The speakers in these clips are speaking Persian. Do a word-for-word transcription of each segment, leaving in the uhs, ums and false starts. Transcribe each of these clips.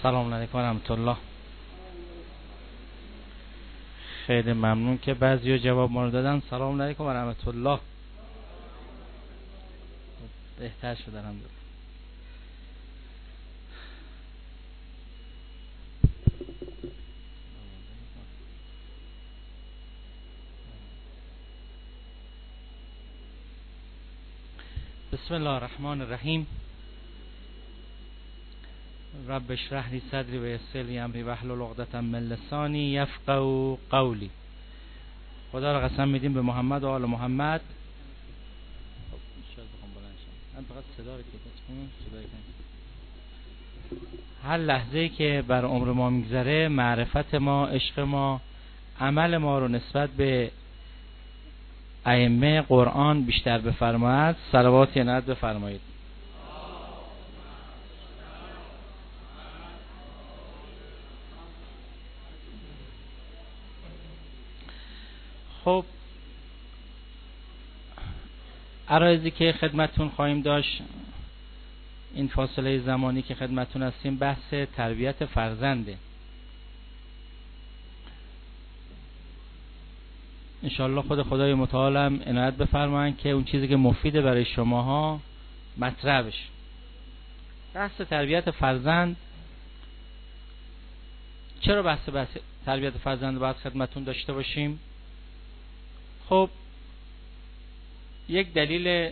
سلام علیکم و رحمت الله. خیلی ممنون که بعضیا جواب ما رو دادن. سلام علیکم و رحمت الله. بهتر شد الحمدلله. بسم الله الرحمن الرحیم. رب اشرح لی صدری و یسر لی امری واحلل عقدة من لسانی یفقهوا قولی. خدا را قسم میدیم به محمد و آل محمد. هر لحظه‌ای که بر عمر ما میگذره، معرفت ما، عشق ما، عمل ما رو نسبت به ائمه قرآن بیشتر بفرماید. صلوات عنایت بفرمایید. خب عرایزی که خدمتون خواهیم داشت این فاصله زمانی که خدمتون هستیم بحث تربیت فرزنده. انشاءالله خود خدای متعال هم عنایت بفرمایند که اون چیزی که مفیده برای شماها مطرح بشه. بحث تربیت فرزند. چرا بحث, بحث تربیت فرزند باید خدمتون داشته باشیم؟ خب یک دلیل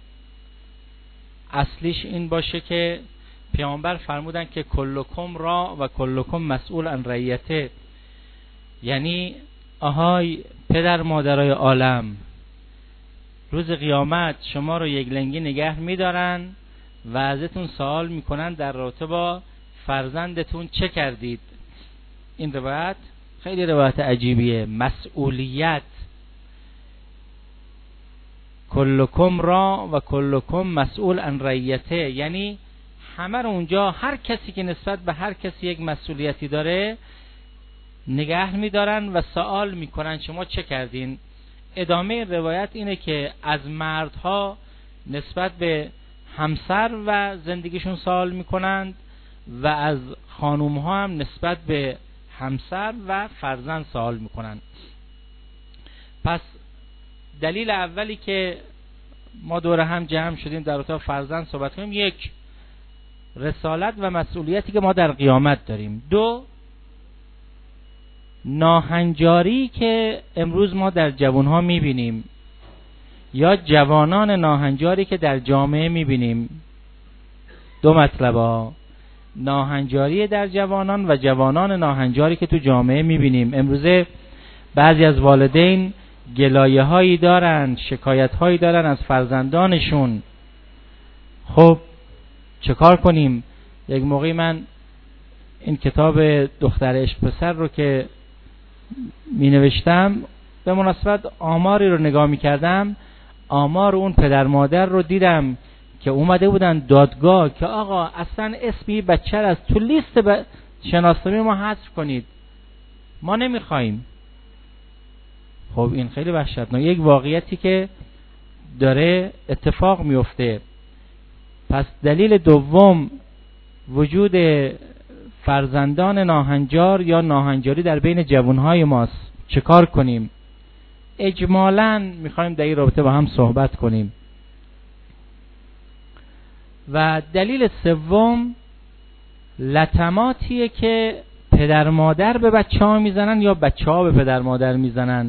اصلیش این باشه که پیامبر فرمودن که کلکم را و کلکم مسئول عن رعیته، یعنی آهای پدر مادرای عالم، روز قیامت شما رو یک لنگی نگه میدارن و ازتون سوال میکنن در رابطه با فرزندتون چه کردید. این روایت خیلی روایت عجیبیه. مسئولیت، کلکم را و کلکم مسئول عن رعیته، یعنی همه رو اونجا هر کسی که نسبت به هر کسی یک مسئولیتی داره نگه میدارن و سوال میکنن شما چه کردین. ادامه روایت اینه که از مردها نسبت به همسر و زندگیشون سوال میکنند و از خانومها هم نسبت به همسر و فرزند سوال میکنند. پس دلیل اولی که ما دور هم جمع شدیم در اتاق فرزند صحبت کنیم، یک، رسالت و مسئولیتی که ما در قیامت داریم. دو، ناهنجاری که امروز ما در جوانها میبینیم یا جوانان ناهنجاری که در جامعه میبینیم. دو مطلب ها، ناهنجاری در جوانان و جوانان ناهنجاری که تو جامعه میبینیم. امروزه بعضی از والدین گلایه هایی دارن، شکایت هایی دارن از فرزندانشون. خب چه کار کنیم؟ یک موقعی من این کتاب دختر عشق پسر رو که می نوشتم به مناسبت آماری رو نگاه می کردم، آمار اون پدر مادر رو دیدم که اومده بودن دادگاه که آقا اصلا اسمی بچه از تو لیست ب... شناسنامه ما حذف کنید، ما نمیخوایم. خب این خیلی وحشتناک، یک واقعیتی که داره اتفاق میفته. پس دلیل دوم وجود فرزندان ناهنجار یا ناهنجاری در بین جوانهای ماست. چه کار کنیم؟ اجمالاً میخوایم در این رابطه با هم صحبت کنیم. و دلیل سوم لطماتیه که پدر مادر به بچه ها میزنن یا بچه ها به پدر مادر میزنن.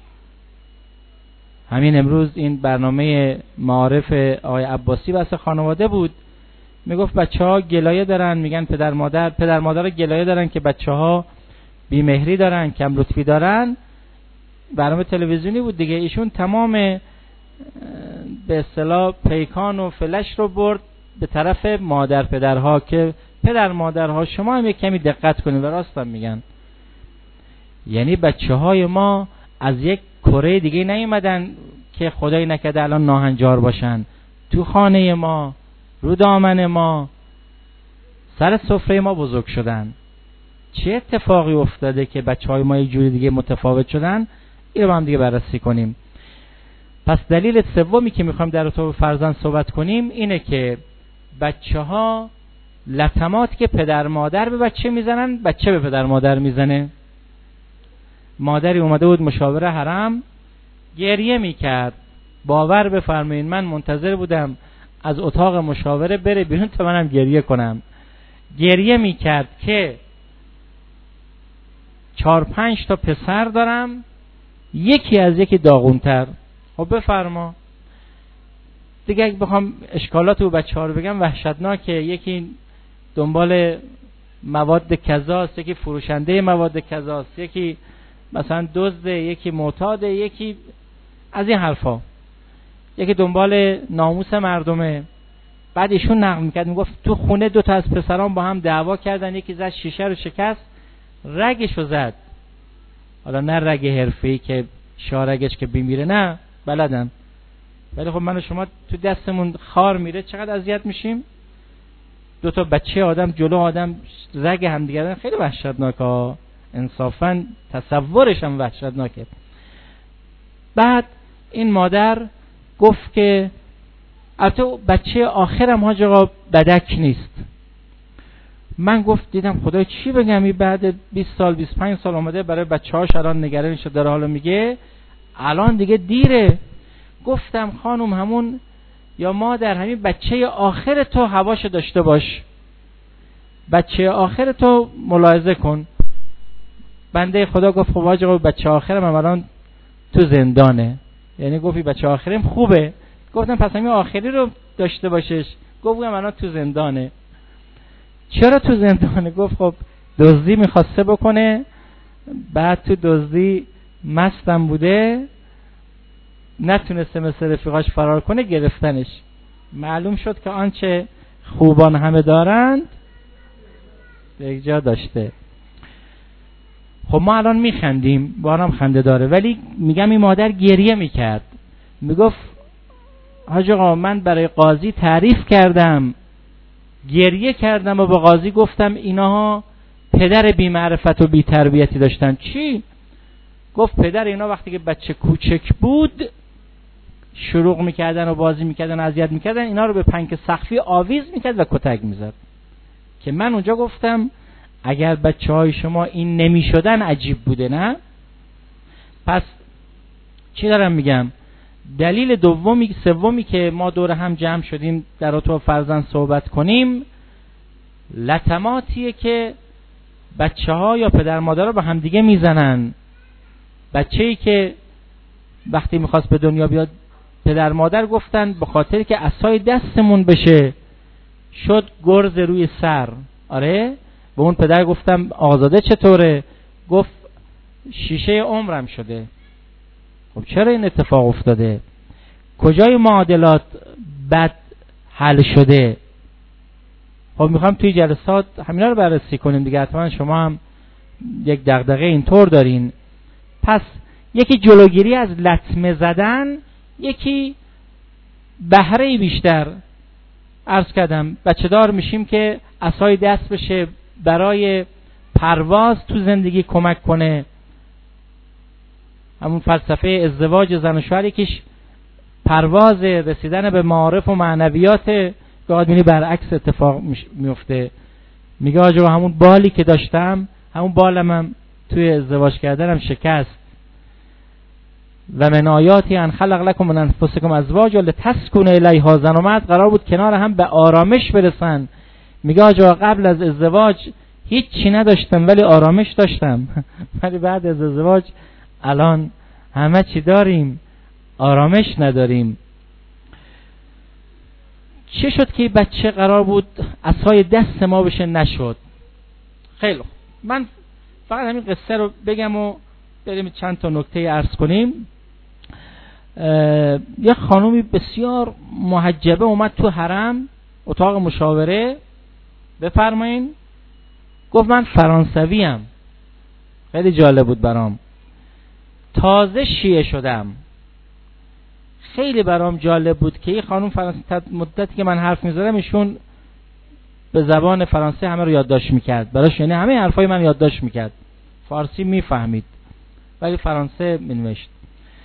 همین امروز این برنامه معارف آقای عباسی بحث خانواده بود، میگفت بچه ها گلایه دارن، میگن پدر مادر پدر مادر گلایه دارن که بچه ها بیمهری دارن، کم لطفی دارن. برنامه تلویزیونی بود دیگه. ایشون تمام به اصطلاح پیکان و فلش رو برد به طرف مادر پدرها که پدر مادرها شما هم یک کمی دقت کنید. و راستم میگن، یعنی بچه های ما از یک کره دیگه نیومدن که خدای نکرده الان ناهنجار باشن. تو خانه ما، رو دامن ما، سر سفره ما بزرگ شدن. چه اتفاقی افتاده که بچه های ما یک جوری دیگه متفاوت شدن؟ این رو با هم دیگه بررسی کنیم. پس دلیل سومی که میخوایم در اتاق فرزند صحبت کنیم اینه که بچه ها لطماتی که پدر مادر به بچه میزنن بچه به پدر مادر میزنه. مادری اومده بود مشاوره حرم، گریه میکرد. باور بفرمایید من منتظر بودم از اتاق مشاوره بره بیرون تا منم گریه کنم. گریه میکرد که چهار پنج تا پسر دارم، یکی از یکی داغونتر. خب بفرما دیگه، اگه بخوام اشکالات و بچه ها رو بگم وحشتناکه. یکی دنبال مواد کذاست، یکی فروشنده مواد کذاست، یکی مثلا دزده، یکی معتاده، یکی از این حرفا، یکی دنبال ناموس مردمه. بعد ایشون نقل میکرد میگفت تو خونه دو تا از پسران با هم دعوا کردن، یکی زد شیشه رو شکست، رگشو زد. حالا نه رگ حرفه‌ای که شارگش که بیمیره، نه بلدن، ولی خب من و شما تو دستمون خار میره چقدر اذیت میشیم. دو تا بچه آدم جلو آدم رگ هم دیگه، خیلی وحشتناکه، انصافا تصورش هم وحشتناکه. بعد این مادر گفت که البته بچه آخرم حاج آقا بدک نیست. من گفت دیدم خدای چی بگم، این بعد بیست سال بیست و پنج سال اومده برای بچه‌هاش الان نگرانش داره، حالا میگه الان دیگه دیره. گفتم خانم همون یا مادر همین بچه آخر تو هواشو داشته باش، بچه آخر تو ملاحظه کن. بنده خدا گفت خب حاج آقا بچه آخرم هم الان تو زندانه. یعنی گفتی بچه آخرم خوبه. گفتم پس همین آخری رو داشته باشش. گفتم الان تو زندانه. چرا تو زندانه؟ گفت خب دزدی میخواسته بکنه، بعد تو دزدی مستم بوده، نتونسته مثل رفیقاش فرار کنه، گرفتنش. معلوم شد که آنچه خوبان همه دارند به یک جا داشته. خب ما الان میخندیم، بارم خنده داره، ولی میگم این مادر گریه میکرد. میگفت حاج آقا من برای قاضی تعریف کردم، گریه کردم و به قاضی گفتم اینها پدر بی معرفت و بی تربیتی داشتن. چی؟ گفت پدر اینا وقتی که بچه کوچک بود شروع میکردن و بازی میکردن و اذیت میکردن، اینا رو به پنکه سقفی آویز میکرد و کتک میزد. که من اونجا گفتم اگر بچه های شما این نمیشدن عجیب بوده، نه؟ پس چی دارم میگم؟ دلیل دومی سومی که ما دور هم جمع شدیم در اتاق فرزند صحبت کنیم، لطماتیه که بچه ها یا پدر مادر رو به هم دیگه میزنن. بچه‌ای که وقتی میخواست به دنیا بیاد پدر مادر گفتن به خاطر که عصای دستمون بشه شد گرز روی سر. آره به اون پدر گفتم آزاده چطوره؟ گفت شیشه عمرم شده. خب چرا این اتفاق افتاده؟ کجای معادلات بد حل شده؟ خب میخوام توی جلسات همینا رو بررسی کنیم دیگه. حتما شما هم یک دغدغه اینطور دارین. پس یکی جلوگیری از لطمه زدن، یکی بهره بیشتر. عرض کردم بچه دار میشیم که عصای دست بشه برای پرواز تو زندگی کمک کنه. همون فلسفه ازدواج زن و شوهر یکیش پرواز، رسیدن به معارف و معنویات. گاهی میبینی برعکس اتفاق میفته. میگه آجا همون بالی که داشتم، همون بالم هم توی ازدواج کردنم شکست. و من آیاتی ان خلق لکم من انفسکم ازواجا لتسکنوا الیها. زن و مرد قرار بود کنار هم به آرامش برسن. میگه آجا قبل از ازدواج هیچ چی نداشتم ولی آرامش داشتم، ولی بعد از ازدواج الان همه چی داریم، آرامش نداریم. چه شد که بچه قرار بود عصای دست ما بشه، نشد؟ خیلی خوب، من فقط همین قصه رو بگم و بریم چند تا نکته عرض کنیم. یه خانومی بسیار محجبه اومد تو حرم اتاق مشاوره. بفرمایین. گفت من فرانسویم. خیلی جالب بود برام، تازه شیعه شدم. خیلی برام جالب بود که این خانم فرانسه مدتی که من حرف می‌زدم ایشون به زبان فرانسه همه رو یادداشت می‌کرد براش، یعنی همه حرفای من یادداشت می‌کرد. فارسی می‌فهمید ولی فرانسه می‌نوشت.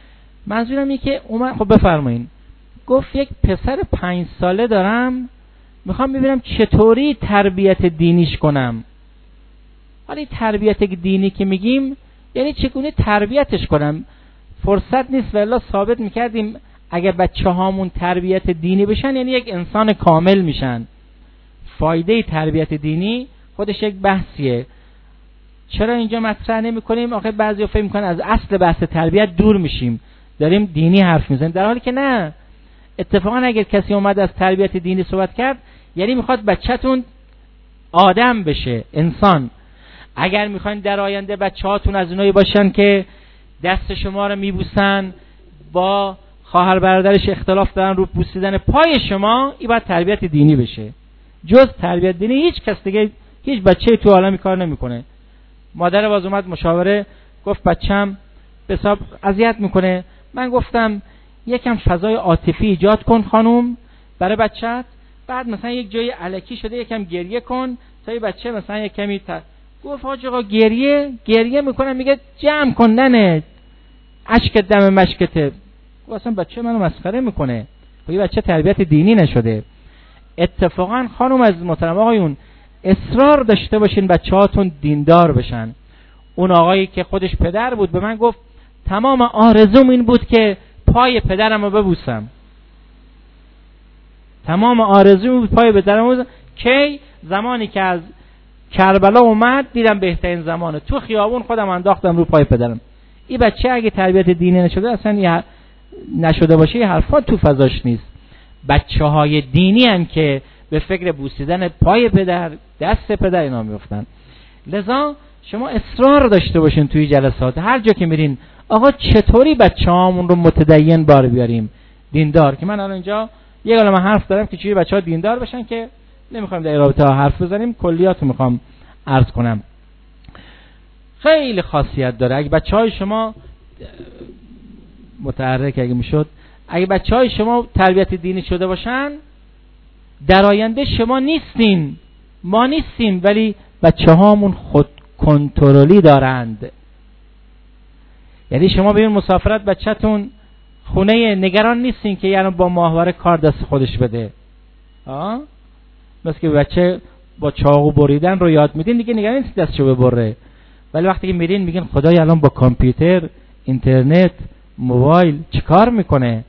منظورم اینه که اومد. خب بفرمایین. گفت یک پسر پنج ساله دارم میخوام ببینم چطوری تربیت دینیش کنم. ولی تربیت دینی که میگیم یعنی چگونه تربیتش کنم. فرصت نیست والله ثابت میکردیم اگه بچه هامون تربیت دینی بشن یعنی یک انسان کامل میشن. فایده تربیت دینی خودش یک بحثیه. چرا اینجا مطرح نمی کنیم؟ آخه بعضی فکر میکنن از اصل بحث تربیت دور میشیم، داریم دینی حرف میزنیم، در حالی که نه. اتفاقا اگر کسی اومد از تربیت دینی صحبت کرد یعنی میخواد بچه‌تون آدم بشه، انسان. اگر میخواین در آینده بچه‌هاتون از اونایی باشن که دست شما رو میبوسن، با خواهر برادرش اختلاف دارن رو بوسیدن پای شما، این باید تربیت دینی بشه. جز تربیت دینی هیچ کس دیگه، هیچ بچه‌ای تو عالم کار نمیکنه. مادر باز اومد مشاوره، گفت بچه‌م به حساب اذیت میکنه. من گفتم یکم فضای عاطفی ایجاد کن خانم برای بچه‌ت، بعد مثلا یک جای الکی شده یکم گریه کن تا این بچه مثلا یک کمی تا... گفت حاج آقا گریه گریه میکنه، میگه جمع کن ننه اشک دم مشکته. گفت اصلا بچه منو مسخره میکنه. خب این بچه تربیت دینی نشده. اتفاقا خانم از محترم آقایون اصرار داشته باشین بچه‌هاتون دیندار بشن. اون آقایی که خودش پدر بود به من گفت تمام آرزوم این بود که پای پدرم رو ببوسم. تمام آرزوم بود پای پدرم رو ببوسم. کی؟ زمانی که از کربلا اومد دیدم بهترین زمانه، تو خیابون خودم انداختم رو پای پدرم. این بچه اگه تربیت دینی نشده اصلا یه نشده باشه یه حرفا تو فضاش نیست. بچه‌های دینی ان که به فکر بوسیدن پای پدر، دست پدر اینا میفتن. لذا شما اصرار داشته باشین توی جلسات هر جا که میرین آقا چطوری بچه‌هامون رو متدین بار بیاریم، دیندار. که من الان اینجا یه عالمه حرف دارم که چجوری بچه‌ها دیندار بشن که نمیخوام در رابطه ها حرف بزنیم، کلیات رو میخوام عرض کنم. خیلی خاصیت داره. اگه بچه‌های شما متحرک اگه میشد، اگه بچه‌های شما تربیت دینی شده باشن، در آینده شما نیستین، ما نیستیم، ولی بچه‌هامون خود کنترلی دارند. یعنی شما ببین مسافرت بچه‌تون خونه، نگران نیستین که یعنی با ماهواره کار دست خودش بده. آه؟ مثل که بچه با چاقو بریدن رو یاد میدین دیگه نگران نیستین دستشو ببره. ولی وقتی که میرین میگین خدای الان با کامپیوتر، اینترنت، موبایل چیکار میکنه؟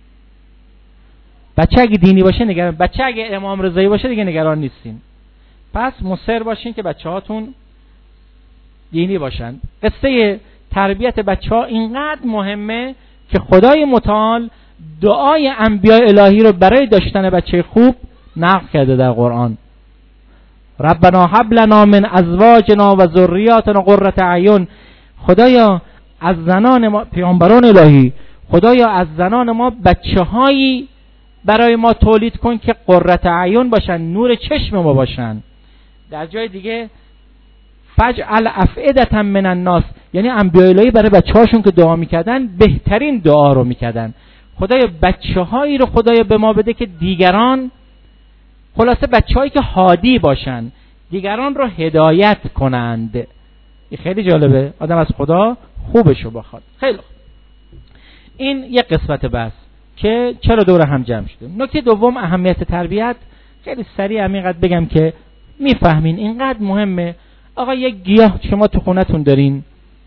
بچه اگه دینی باشه نگران، بچه اگه امام رضایی باشه دیگه نگران نیستین. پس مصر باشین که بچه‌هاتون دینی باشن. قصه تربیت بچه‌ها اینقدر مهمه که خدای متعال دعای انبیاء الهی رو برای داشتن بچه خوب نقل کرده در قرآن. ربنا هب لنا من ازواجنا و ذریاتنا قرة اعین. خدایا از زنان ما، پیامبران الهی، خدایا از زنان ما بچه‌هایی برای ما تولید کن که قرة اعین باشن، نور چشم ما باشن. در جای دیگه فجعل افئدة من الناس، یعنی انبیاء الهی برای بچه‌هاشون که دعا میکردن بهترین دعا رو میکردن. خدایا بچه‌هایی رو خدایا به ما بده که دیگران، خلاصه بچه‌هایی که هادی باشن، دیگران رو هدایت کنند. این خیلی جالبه، آدم از خدا خوبشو بخواد. خیلی خوب. این یک قسمت بس که چرا دور هم جمع شدیم. نکته دوم اهمیت تربیت. خیلی سریع همینقدر بگم که میفهمین اینقدر مهمه. آقا یک گیاه شما تو خونتون دارین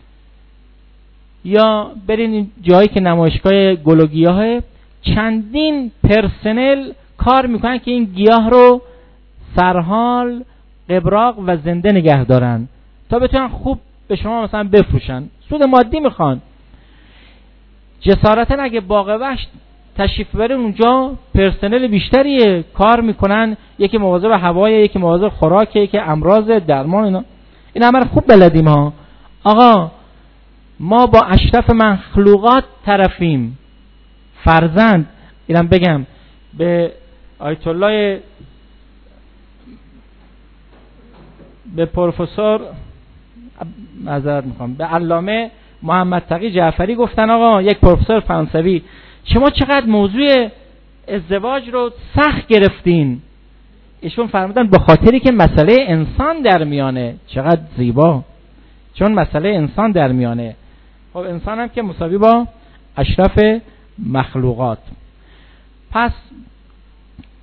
یا برین جایی که نمایشگاه گل و گیاهه، چندین پرسنل کار میکنن که این گیاه رو سرحال، قبراق و زنده نگه دارن تا بتونن خوب به شما مثلا بفروشن، سود مادی میخوان. جسارتا اگه باغ وحش تشریف برین اونجا پرسنل بیشتریه کار میکنن، یکی مواظب هوای، یکی مواظب خوراک، یکی امراض، درمان. اینا این همه خوب بلدیم ها. آقا ما با اشرف مخلوقات طرفیم. فرزند اینم بگم به آیت الله، به پروفسور معذرت میخوام، به علامه محمد تقی جعفری گفتن آقا، یک پروفسور فرانسوی، شما چقدر موضوع ازدواج رو سخت گرفتین. ایشون فرمودن به خاطری که مسئله انسان در میانه. چقدر زیبا، چون مسئله انسان در میانه. خب انسان هم که مساوی با اشرف مخلوقات. پس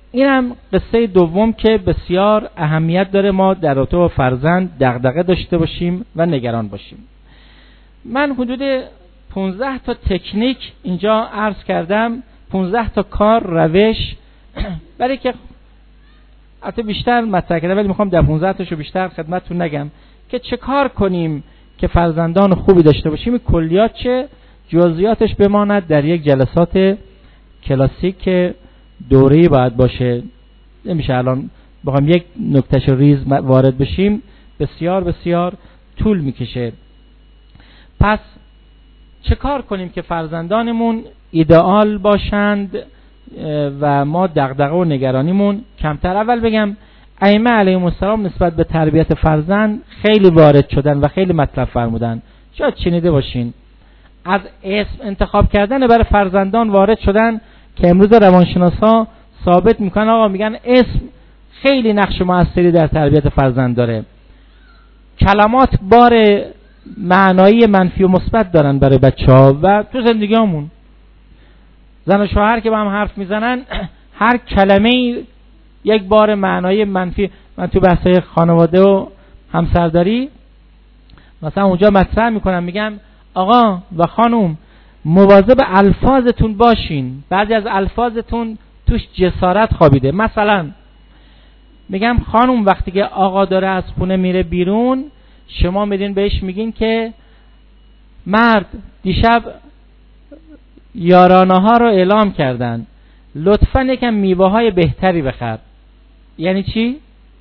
اینم قصه دوم که بسیار اهمیت داره ما در رابطه با فرزند دغدغه داشته باشیم و نگران باشیم. من حدود پانزده تا تکنیک اینجا عرض کردم، پانزده تا کار، روش، برای که البته بیشتر مطرح کردم ولی میخوام در پانزده تاشو بیشتر خدمتتون نگم که چه کار کنیم که فرزندان خوبی داشته باشیم. کلیات چه جزئیاتش بماند در یک جلسات کلاسیک دوره‌ای باید باشه، نمیشه الان بخوام یک نکتهش ریز وارد بشیم، بسیار بسیار طول میکشه. پس چه کار کنیم که فرزندانمون ایدئال باشند و ما دغدغه و نگرانیمون کمتر؟ اول بگم ائمه علیهم السلام نسبت به تربیت فرزند خیلی وارد شدن و خیلی مطلب فرمودن. شاید شنیده باشین از اسم انتخاب کردن برای فرزندان وارد شدن که امروز روانشناسا ثابت میکنن آقا میگن اسم خیلی نقش موثری در تربیت فرزند داره. کلمات بار معنایی منفی و مثبت دارن برای بچه‌ها و تو زندگیامون. زن و شوهر که با هم حرف میزنن هر کلمه یک بار معنایی منفی. من تو بحث‌های خانواده و همسرداری مثلا اونجا مطرح میکنم، میگم آقا و خانم مواظب الفاظتون باشین، بعضی از الفاظتون توش جسارت خوابیده. مثلا میگم خانم وقتی که آقا داره از خونه میره بیرون، شما میدین بهش میگین که مرد دیشب یارانه ها رو اعلام کردن، لطفاً یکم میوه های بهتری بخر. یعنی چی؟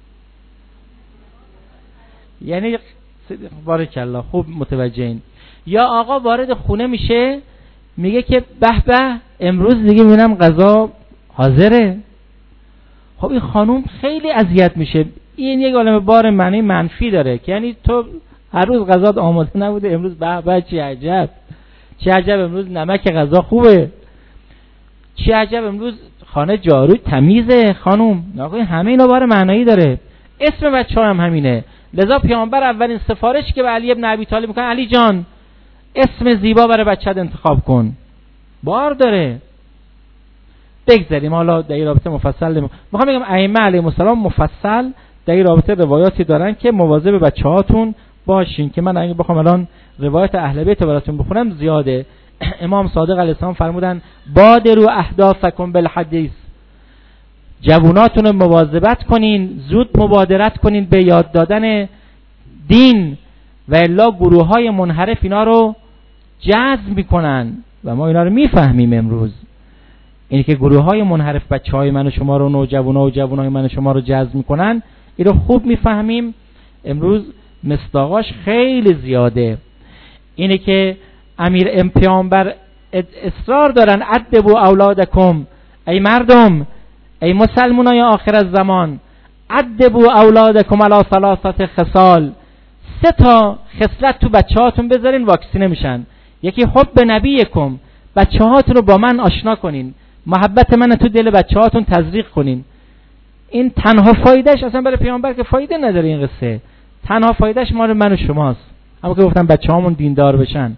یعنی بارک الله خوب متوجهین. یا آقا وارد خونه میشه میگه که به به امروز دیگه میبینم غذا حاضره. خب این خانوم خیلی اذیت میشه. این یک عالمه بار معنی منفی داره که یعنی تو هر روز غذات آماده نبوده، امروز به به چه عجب، چه عجب امروز نمک غذا خوبه، چه عجب امروز خانه جارو تمیزه خانوم. آقا همه اینا بار معنایی داره. اسم بچه‌ها هم همینه. لذا پیامبر اولین سفارش که به علی ابن ابی طالب میکنه، علی جان اسم زیبا برای بچه‌ت انتخاب کن. بار داره. بگذاریم حالا در این رابطه مفصل میخوام بگم ائمه علیهم السلام مفصل در این رابطه روایاتی دارن که مواظب بچه‌هاتون باشین، که من اگه بخوام الان روایت اهل بیت براتون بخونم زیاده. امام صادق علیه السلام فرمودن بادروا احداثکم بالحدیث، جواناتون رو مواظبت کنین، زود مبادرت کنین به یاد دادن دین و الا گروه های منحرف اینا رو جذب میکنن و ما اینا رو میفهمیم امروز. اینی که گروه های منحرف بچه های من و شما رو، نوجوانا و جوان های من و شما رو جذب میکنن، این رو خوب میفهمیم امروز. مصداقاش خیلی زیاده. اینه که امیر ام پیامبر اصرار دارن ادبوا اولادکم، ای مردم، ای مسلمانای آخر الزمان، ادبوا اولادکم علی ثلاثه خصال، سه تا خصلت تو بچه‌هاتون بذارین واکسینه میشن. یکی حب نبیکم، بچه‌هاتون رو با من آشنا کنین، محبت من تو دل بچه‌هاتون تزریق کنین. این تنها فایدهش اصلا برای پیامبر که فایده نداره این قصه، تنها فایدهش مال من و شماست. اما که گفتم بچه‌هامون دیندار بشن.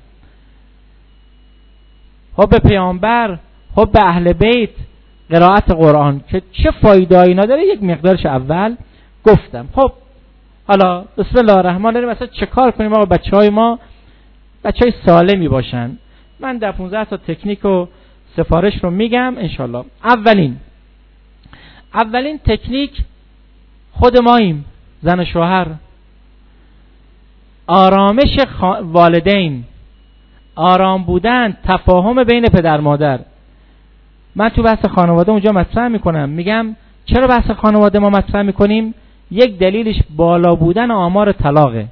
حب پیامبر، حب اهل بیت، قرائت قرآن که چه فایده‌ای نداره یک مقدارش اول گفتم. خب حالا بسم الله الرحمن الرحیم مثلا چه کار کنیم آقا بچه‌های ما بچه‌های سالمی باشن؟ من در پانزده تا تکنیک و سفارش رو میگم انشالله. اولین اولین تکنیک خود ماییم، زن و شوهر. آرامش خا... والدین، آرام بودن، تفاهم بین پدر مادر. من تو بحث خانواده اونجا مطرح میکنم، میگم چرا بحث خانواده ما مطرح میکنیم؟ یک دلیلش بالا بودن آمار طلاقه.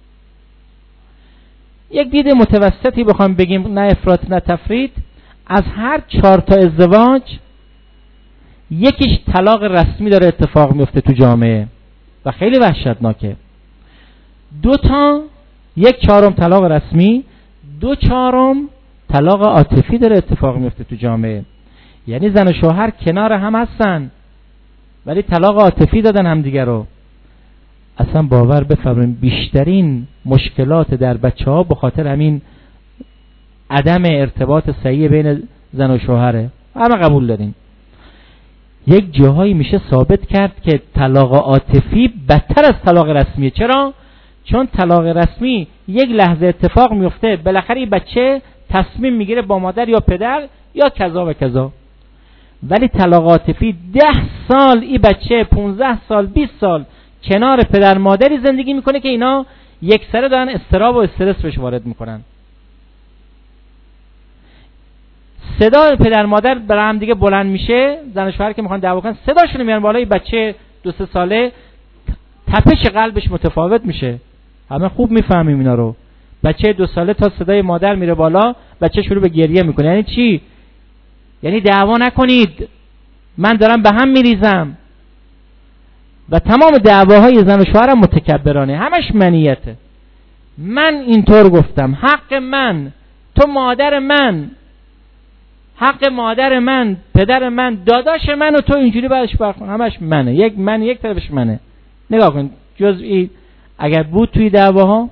یک دید متوسطی بخوام بگیم، نه افراط نه تفرید، از هر چهار تا ازدواج یکیش طلاق رسمی داره اتفاق میفته تو جامعه و خیلی وحشتناکه. دو تا، یک چهارم طلاق رسمی، دو چهارم طلاق عاطفی داره اتفاق میفته تو جامعه. یعنی زن و شوهر کنار هم هستن ولی طلاق عاطفی دادن همدیگه رو. اصلا باور بفرمایید بیشترین مشکلات در بچه‌ها به خاطر همین عدم ارتباط صحیح بین زن و شوهره. همه قبول داریم. یک جاهایی میشه ثابت کرد که طلاق عاطفی بدتر از طلاق رسمیه. چرا؟ چون طلاق رسمی یک لحظه اتفاق میفته، بالاخره این بچه تصمیم میگیره با مادر یا پدر یا کذا و کذا. ولی طلاق عاطفی ده سال این بچه، پونزده سال، بیست سال کنار پدر مادری زندگی میکنه که اینا یک سره دارن استراب و استرس بهش وارد میکنن. صدا پدر مادر برای هم دیگه بلند میشه، زن و شوهر که میخوان دعوا کنن صداشون میان بالای بچه دو سه ساله، تپش قلبش متفاوت میشه. همه خوب میفهمیم اینا رو. بچه دو ساله تا صدای مادر میره بالا، بچه شروع به گریه میکنه. یعنی چی؟ یعنی دعوا نکنید، من دارم به هم میریزم. و تمام دعواهای زن و شوهر متکبرانه، همش منیته. من اینطور گفتم، حق من، تو مادر من، حق مادر من، پدر من، داداش من و تو اینجوری برش برخون، همش منه. یک من یک طرفش منه. نگاه کن جزئی اگر بود توی دعواها.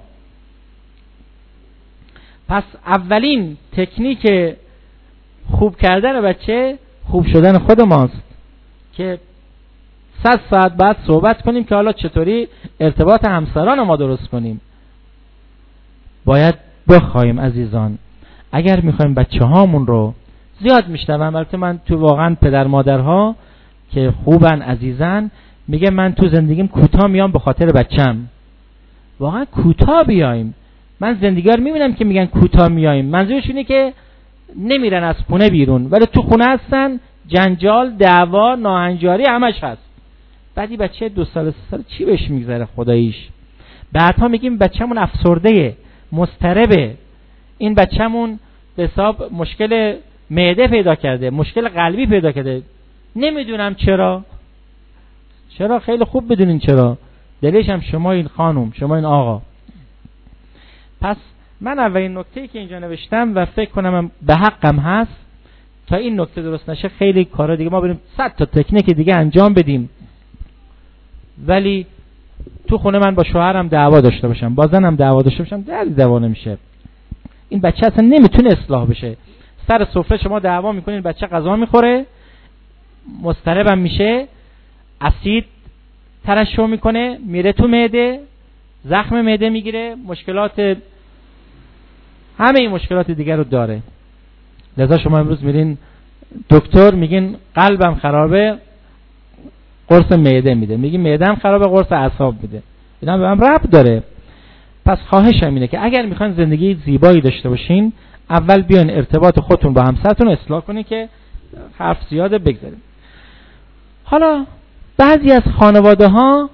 پس اولین تکنیک خوب کردن بچه خوب شدن خود ماست که صد ساعت بعد صحبت کنیم که حالا چطوری ارتباط همسران ما درست کنیم. باید بخوایم عزیزان، اگر میخوایم بچه هامون رو زیاد میشنوم، البته من تو واقعا پدر مادرها که خوبن عزیزن میگه من تو زندگیم کوتاه میام به خاطر بچم. واقعا کوتاه بیایم. من زندگی‌ها رو میبینم که میگن کوتاه میایم، منظورش اینه که نمیرن از خونه بیرون ولی تو خونه هستن، جنجال، دعوا، ناهنجاری همش هست. بعدی بچه دو سال سه سال چی بهش میگذره خداییش. بعدها میگیم بچه‌مون افسرده، مضطربه، این بچه‌مون به حساب مشکل معده پیدا کرده، مشکل قلبی پیدا کرده. نمیدونم چرا. چرا؟ خیلی خوب بدونین چرا. دلیلش هم شما این خانم، شما این آقا. پس من اولین نکته‌ای که اینجا نوشتم و فکر کنم به حقم هست، تا این نکته درست نشه خیلی کارا دیگه ما بریم صد تا تکنیک دیگه انجام بدیم، ولی تو خونه من با شوهرم دعوا داشته باشم، با زنم دعوا داشته باشم، دردی دعوا نمیشه. این بچه اصلا نمیتونه اصلاح بشه. سر سفره شما دعوا میکنین، بچه غذا میخوره، مضطربم میشه، اسید ترشح میکنه، میره تو معده، زخم معده میگیره، مشکلات، همه این مشکلات دیگر رو داره. لذا شما امروز میرین دکتر میگین قلبم خرابه، قرص معده میده، میگین معده‌ام خرابه، قرص اعصاب میده. اینا به هم ربط داره. پس خواهشم اینه که اگر میخواین زندگی زیبایی داشته باشین، اول بیاین ارتباط خودتون با همسرتون اصلاح کنین که حرف زیاده بگذاریم. حالا بعضی از خانواده ها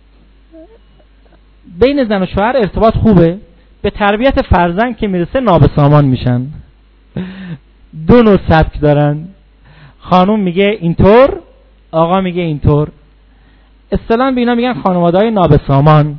بین زن و شوهر ارتباط خوبه، به تربیت فرزند که میرسه نابسامان میشن. دو نوع سبک دارن، خانوم میگه اینطور، آقا میگه اینطور. اصطلاحاً به اینا میگن خانواده‌های نابسامان.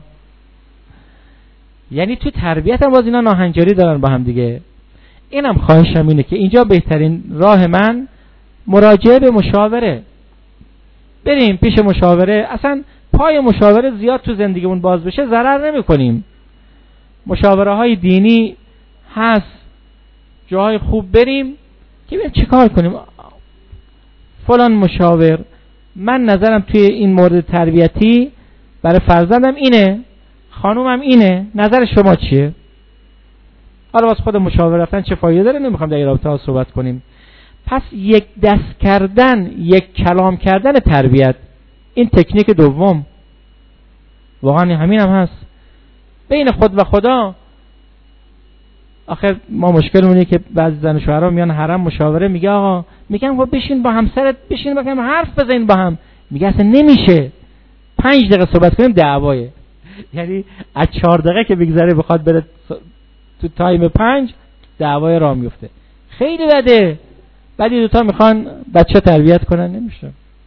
یعنی تو تربیت هم باز اینا ناهنجاری دارن با هم دیگه. اینم خواهشم اینه که اینجا بهترین راه من مراجعه به مشاوره. بریم پیش مشاوره. اصلا پای مشاوره زیاد تو زندگیمون باز بشه ضرر نمی کنیم. مشاوره های دینی هست، جاهای خوب بریم که ببینیم چی کار کنیم. فلان مشاور، من نظرم توی این مورد تربیتی برای فرزندم اینه، خانومم اینه، نظر شما چیه؟ حالا واسه خود مشاور رفتن چه فایده داره؟ نمیخوام در این رابطه ها صحبت کنیم. پس یک دست کردن، یک کلام کردن تربیت، این تکنیک دوم. واقعا همین هم هست. بین خود و خدا. آخر ما مشکل اونه که بعضی زن و شوهرها میان حرم مشاوره، میگه آقا، میگم خب بشین با همسرت، بشین با هم حرف بزنین با هم. میگه اصلا نمیشه. پنج دقیقه صحبت کنیم دعوایه. یعنی از چهار دقیقه که بگذره بخواد بره تو تایم پنج، دعوای راه میفته. خیلی بده. بعدی دوتا میخوان بچه تربیت کنن، نمیشه.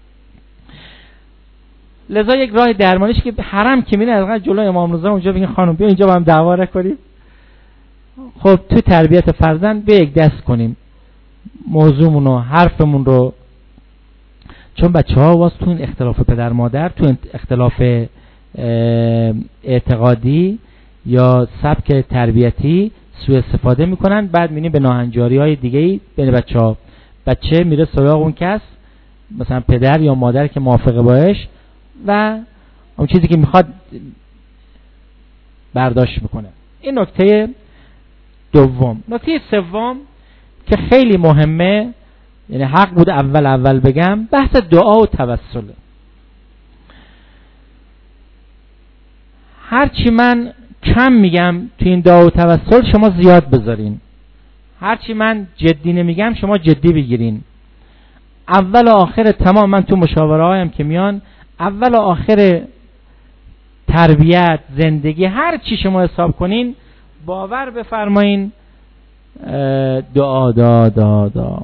لذا یک راه درمانیش که حرم که میره از جلوی امام رضا اونجا بگین خانم بیا اینجا با هم دعوا کنیم. خب تو تربیت فرزند به یک دست کنیم موضوعمون و حرفمون رو، چون بچه ها واسه تو این اختلاف پدر مادر، تو اختلاف اعتقادی یا سبک تربیتی سوء استفاده میکنن. بعد میبینیم به ناهنجاری های دیگه بین بچه ها. بچه میره سراغ اون کس مثلا پدر یا مادر که موافقه باش و اون چیزی که میخواد برداشت بکنه. این نکته دوم. نکته سوم که خیلی مهمه، یعنی حق بود اول اول بگم، بحث دعا و توسل. هرچی من کم میگم تو این دعا و توسل شما زیاد بذارین، هرچی من جدی نمیگم شما جدی بگیرین. اول و آخر تمام من تو مشاوره هایم که میان، اول و آخر تربیت، زندگی، هر چی شما حساب کنین باور بفرمایین دعا دعا دعا دعا.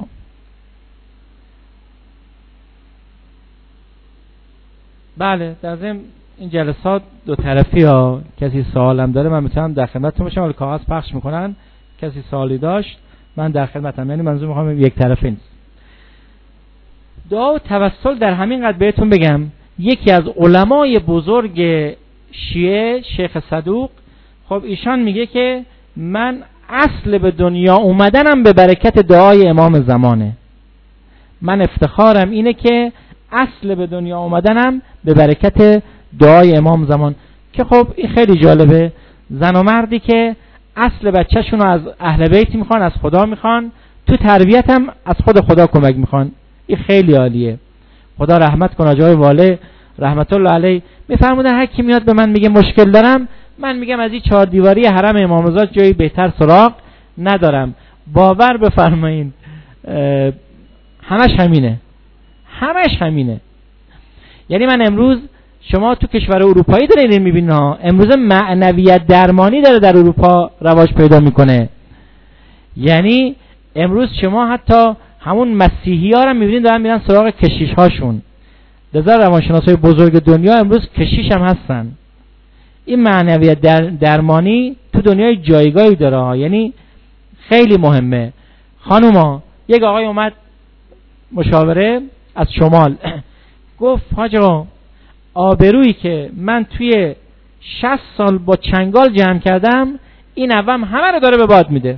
بله در ضمن این جلسات دو طرفی ها، کسی سوال هم داره من میتونم در خدمتتون باشم، ولی کاغذ پخش میکنن، کسی سوالی داشت من در خدمتم، یعنی منظور میخوام یک طرفه نیست. دعا و توسل در همین قد بهتون بگم، یکی از علمای بزرگ شیعه شیخ صدوق، خب ایشان میگه که من اصل به دنیا اومدنم به برکت دعای امام زمانه. من افتخارم اینه که اصل به دنیا اومدنم به برکت دعای امام زمان. که خب این خیلی جالبه، زن و مردی که اصل بچه‌شون رو از اهل بیت میخوان، از خدا میخوان، تو تربیت هم از خود خدا کمک میخوان. این خیلی عالیه. خدا رحمت کنه جای واله رحمت الله علیه میفرمودن هر کی میاد به من میگه مشکل دارم، من میگم از این چهار دیواری حرم امام رضا جایی بهتر سراغ ندارم. باور بفرمایید همش همینه، همش همینه. یعنی من امروز شما تو کشور اروپایی دارین میبینین ها، امروز معنویت درمانی داره در اروپا رواج پیدا میکنه. یعنی امروز شما حتی همون مسیحی ها رو میبینین دارن میرن سراغ کشیش هاشون. لذا روانشناسای بزرگ دنیا امروز کشیش هم هستن. این معنویت در درمانی تو دنیای جایگاهی داره ها، یعنی خیلی مهمه. خانوما یک آقای اومد مشاوره از شمال گفت حاج آقا آبرویی که من توی شصت سال با چنگال جمع کردم این عوام همه رو داره به باد میده.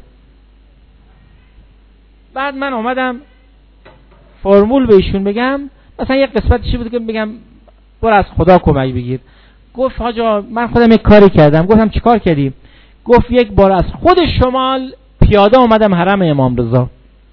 بعد من اومدم فرمول به ایشون بگم، مثلا یک قسمتشی بود که بگم برو از خدا کمک بگیر. گفت حاج آقا من خودم یک کاری کردم. گفتم چی کار کردی؟ گفت یک بار از خود شمال پیاده اومدم حرم امام رضا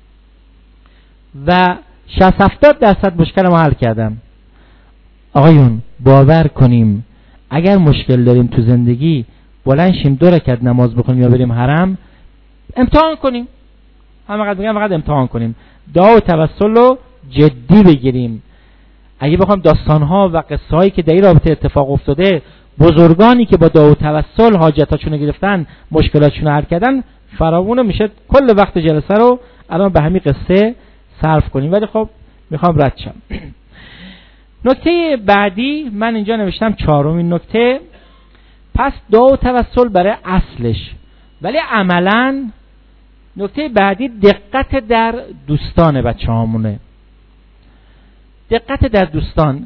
و شصت هفتاد درصد مشکل ما حل کردم. آقایون باور کنیم اگر مشکل داریم تو زندگی بلند شیم دو رکعت نماز بخونیم یا بریم حرم، امتحان کنیم. همینقدر میگم فقط امتحان کنیم. دعا و توسل رو جدی بگیریم. اگه بخوام داستان‌ها و قصه‌هایی که در این رابطه اتفاق افتاده، بزرگانی که با دعا و توسل حاجتاشون رو گرفتن، مشکلاتشون رو حل کردن، فراوون میشه کل وقت جلسه رو الان به همین قصه صرف کنیم. ولی خب میخوام رد شم. نکته بعدی من اینجا نوشتم چهارمین نکته، پس دعا و توسل برای اصلش، ولی عملاً نکته بعدی دقت در دوستان بچه هامونه. دقت در دوستان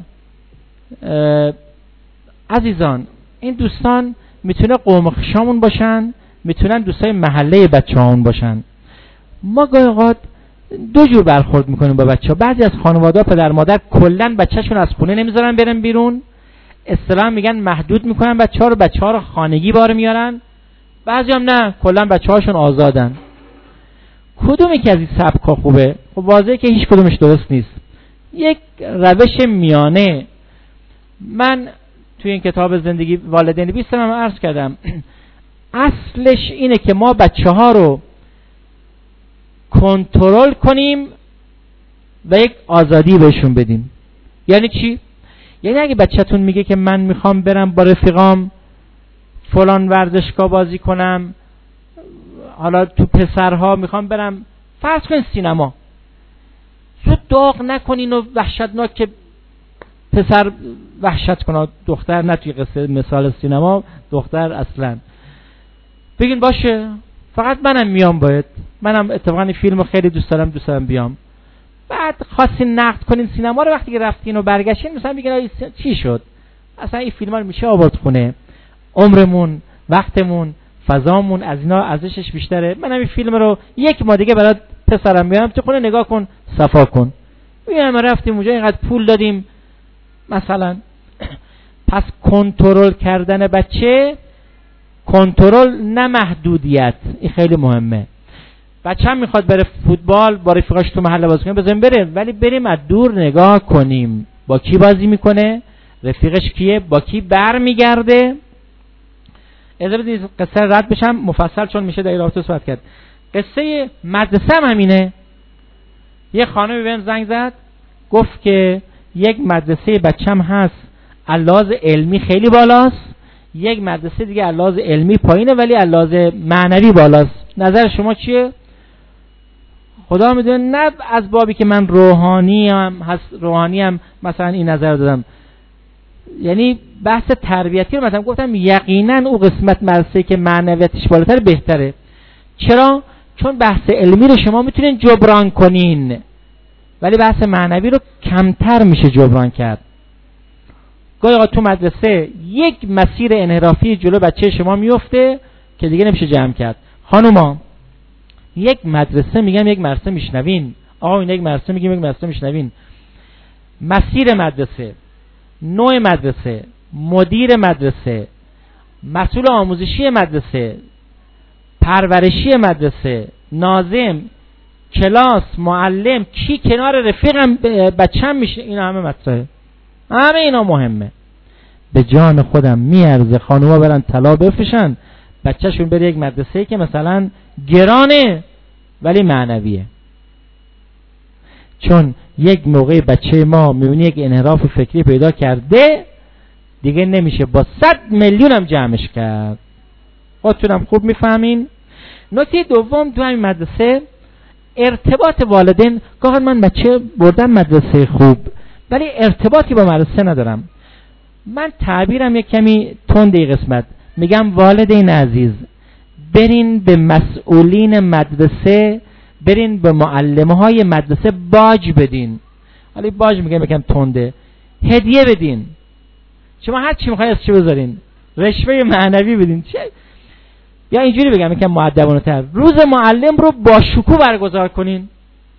عزیزان، این دوستان میتونه قوم خشامون باشن، میتونن دوستای محله بچه هامون باشن. ما گاهی اوقات دو جور برخورد میکنیم با بچه ها. بعضی از خانواده پدر مادر کلن بچهشون از خونه نمیذارن برن بیرون، اصطلاحاً میگن محدود میکنن بچه ها رو، بچه ها رو خانگی بار میارن. بعضی هم نه، کلن بچه هاشون آزادن. کدومی که از این سبکا خوبه؟ خب واضحه که هیچ کدومش درست نیست. یک روش میانه. من توی این کتاب زندگی والدین بیستم هم عرض کردم اصلش اینه که ما بچه ها رو کنترل کنیم و یک آزادی بهشون بدیم. یعنی چی؟ یعنی اگه بچه‌تون میگه که من میخوام برم با رفیقام فلان ورزشگاه بازی کنم، حالا تو پسرها میخوام برم فرض کن سینما، زود داغ نکنین و وحشتناک که پسر وحشت کنه دختر نه. توی قصه مثال سینما دختر اصلا بگین باشه فقط منم میام، باید منم اتفاقا این فیلمو خیلی دوست دارم دوست دارم بیام. بعد خواستین نقد کنین سینما رو، وقتی که رفتین و برگشتین مثلا بگین چی شد اصلا این فیلم رو میشه آورد خونه، عمرمون، وقتمون، فضامون از اینا ارزشش بیشتره. منم این فیلم رو یک ماه دیگه برات پسرم میارم تو خونه نگاه کن، صفا کن. میام رفتیم اونجا اینقدر پول دادیم مثلا. پس کنترل کردن بچه، کنترل نه محدودیت، این خیلی مهمه. بچه هم میخواد بره فوتبال با رفیقاش تو محله بازی کنه، بذاریم بره، ولی بریم از دور نگاه کنیم با کی بازی میکنه، رفیقش کیه، با کی بر میگرده. اجازه بدید قصه رد بشم مفصل، چون میشه در این رابطه صحبت کرد. قصه مدرسه هم همینه. یه خانمی بهم زنگ زد گفت که یک مدرسه بچم هست علاوه علمی خیلی بالاست، یک مدرسه دیگه علاوه علمی پایینه ولی علاوه معنوی بالاست، نظر شما چیه؟ خدا میدونه، نه از بابی که من روحانی هم هست، روحانی هم مثلا این نظر دادم، یعنی بحث تربیتی رو مثلا گفتم یقینا او قسمت مدرسه که معنویتش بالاتر بهتره. چرا؟ چون بحث علمی رو شما میتونین جبران کنین ولی بحث معنوی رو کمتر میشه جبران کرد. گاهی اوقات تو مدرسه یک مسیر انحرافی جلو بچه شما میفته که دیگه نمیشه جمع کرد. خانوما یک مدرسه میگم یک مدرسه میشنوین، آقا این یک مدرسه میگم یک مدرسه میشنوین، مسیر مدرسه، نوع مدرسه، مدیر مدرسه، مسئول آموزشی مدرسه، پرورشی مدرسه، ناظم، کلاس، معلم، کی کنار رفیقم بچه‌م میشه، اینا همه مطرحه، همه اینا مهمه. به جان خودم میارزه خانوما برن طلا بفروشن بچه‌شون بره یک مدرسه که مثلا گرانه ولی معنویه. چون یک موقع بچه ما میبینی یک انحراف فکری پیدا کرده دیگه نمیشه با صد میلیون هم جمعش کرد. خودتونم خوب میفهمین. نکته دوم تو همین مدرسه ارتباط والدین. گاهی من بچه بردم مدرسه خوب ولی ارتباطی با مدرسه ندارم. من تعبیرم یک کمی تنده قسمت، میگم والدین عزیز برین به مسئولین مدرسه، برین به معلمه های مدرسه باج بدین. ولی باج میگم یکم تنده، هدیه بدین. شما هر چی میخواید از چی بذارین، رشوه معنوی بدین. چه یا اینجوری بگم یکم مؤدبانه تر، روز معلم رو با شکوه برگزار کنین.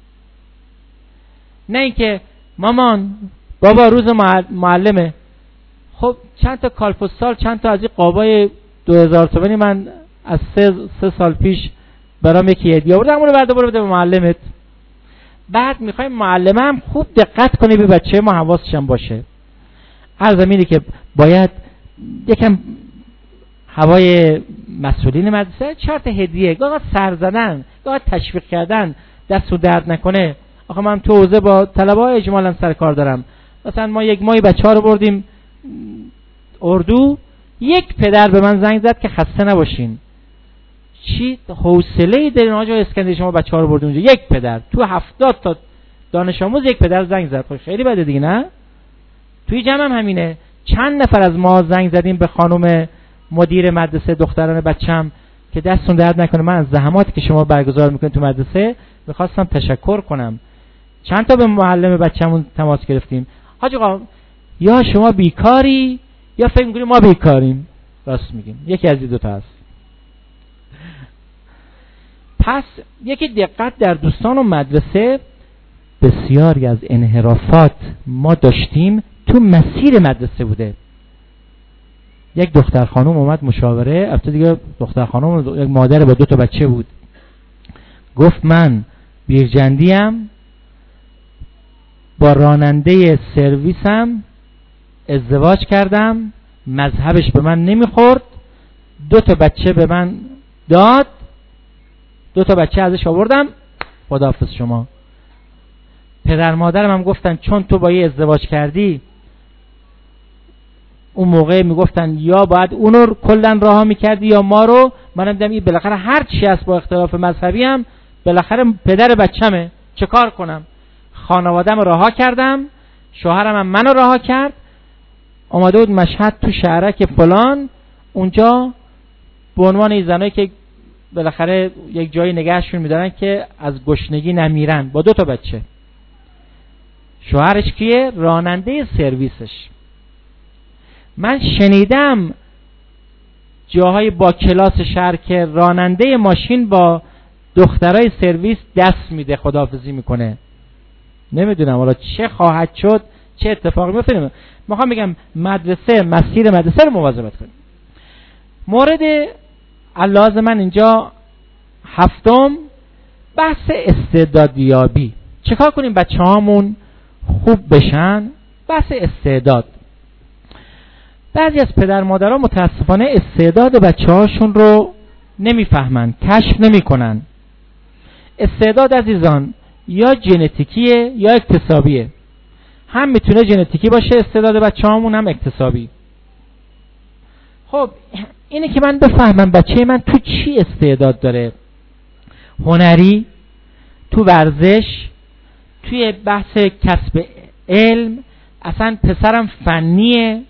نه اینکه مامان بابا روز معلمه، خب چند تا کالپوستال، چند تا از این قابای دو هزار تومانی من از سه, سه سال پیش برام یکی هدیه آوردم، اون رو برده برو بده به معلمت. بعد میخوایم معلمه هم خوب دقت کنه به بچه ما، حواسش هم باشه. هر زمینی که باید یکم هوای مسئولین مدرسه، چهار تا هدیه، گاه سر زدن، گاه تشویق کردن، دست و درد نکنه. آخه من تو حوزه با طلبه‌ها اجمالاً سر کار دارم. مثلا ما یک ماهی بچه‌ها رو بردیم اردو، یک پدر به من زنگ زد که خسته نباشین. چی حوصله‌ای دارین آقا اسکندری شما بچه‌ها رو بردین اونجا؟ یک پدر تو هفتاد تا دانش آموز یک پدر زنگ زد. خیلی بده دیگه، نه؟ توی جمع هم همینه. چند نفر از ما زنگ زدیم به خانم مدیر مدرسه دختران بچم که دستون درد نکنه، من از زحماتی که شما برگزار میکنید تو مدرسه میخواستم تشکر کنم. چند تا به معلم بچمون تماس گرفتیم. حاج آقا یا شما بیکاری یا فکر میکنیم ما بیکاریم. راست میگیم، یکی از این دو تا هست. پس یکی دقت در دوستان و مدرسه، بسیاری از انحرافات ما داشتیم تو مسیر مدرسه بوده. یک دختر خانم اومد مشاوره، البته دیگه دختر خانم یک مادر با دو تا بچه بود، گفت من بیرجندیم، با راننده سرویسم ازدواج کردم، مذهبش به من نمیخورد، دو تا بچه به من داد، دو تا بچه ازش آوردم، خداحافظ شما. پدر مادرم هم گفتن چون تو با یه ازدواج کردی، اون موقع میگفتن یا باید اونو کلن رها میکردی یا ما رو. منم دیدم این بالاخره هر چی هست با اختلاف مذهبی هم بالاخره پدر بچمه، چه کار کنم؟ خانوادم رها کردم، شوهرم هم منو رها کرد، اومده بود مشهد تو شهرک فلان، اونجا به عنوان این زنایی که بالاخره یک جایی نگهشون میدارن که از گشنگی نمیرن، با دو تا بچه. شوهرش کیه؟ راننده سرویسش. من شنیدم جاهای با کلاس شهر که راننده ماشین با دخترای سرویس دست میده، خداحافظی میکنه. نمیدونم حالا چه خواهد شد، چه اتفاقی میفته. میخوام بگم مدرسه، مسیر مدرسه رو مواظبت کنیم. مورد علاوه من اینجا هفتم، بحث استعدادیابی. چیکار کنیم بچه هامون خوب بشن؟ بحث استعداد. بعضی از پدر مادرها متاسفانه استعداد بچه هاشون رو نمیفهمن، کشف نمی کنن. استعداد عزیزان یا ژنتیکیه یا اکتسابیه. هم میتونه ژنتیکی باشه استعداد بچه هامون، هم اکتسابی. خب اینه که من بفهمم بچه من تو چی استعداد داره، هنری، تو ورزش، توی بحث کسب علم، اصلا پسرم فنیه،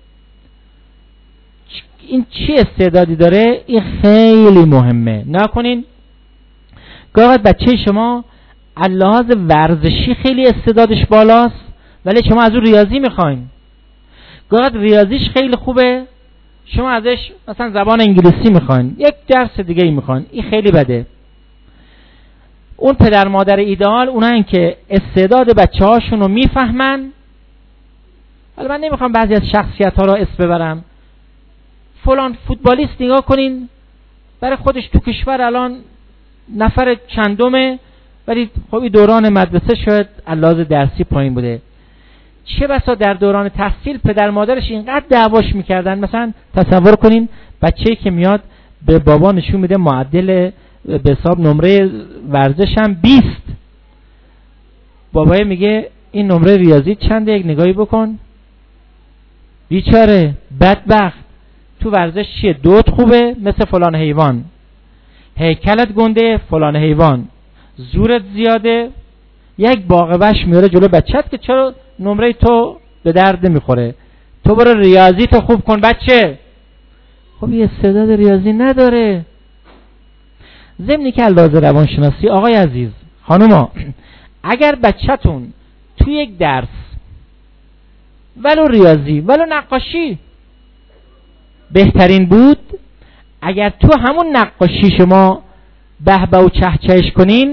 این چی استعدادی داره. این خیلی مهمه. نکنین گاهی بچه شما لحاظ ورزشی خیلی استعدادش بالاست ولی شما از اون ریاضی میخواین. گاهی ریاضیش خیلی خوبه، شما ازش مثلا زبان انگلیسی میخواین، یک درس دیگه ای میخواین. این خیلی بده. اون پدر مادر ایدئال اونن که استعداد بچه هاشون رو میفهمن. حالا من نمیخوام بعضی از شخصیت ها رو اسم ببرم. فلان فوتبالیست نگاه کنین برای خودش تو کشور الان نفر چندمه، ولی خب این دوران مدرسه شاید علاوه درسی پایین بوده. چه بسا در دوران تحصیل پدر مادرش اینقدر دعواش میکردن. مثلا تصور کنین بچه‌ای که میاد به بابا نشون میده معدل به حساب نمره ورزش هم بیست، بابای میگه این نمره ریاضی چنده، یک نگاهی بکن. بیچاره بدبخت، تو ورزش چیه؟ دوت خوبه مثل فلان حیوان، هیکلت گنده فلان حیوان، زورت زیاده. یک باغبش میاره جلو بچت که چرا نمره تو به درد نمیخوره، تو برو ریاضی تو خوب کن بچه. خب یه استعداد ریاضی نداره. ضمنی که علاوه روانشناسی آقای عزیز، خانوما، اگر بچه‌تون تو یک درس ولو ریاضی ولو نقاشی بهترین بود، اگر تو همون نقاشی شما به به و چهچهش کنین،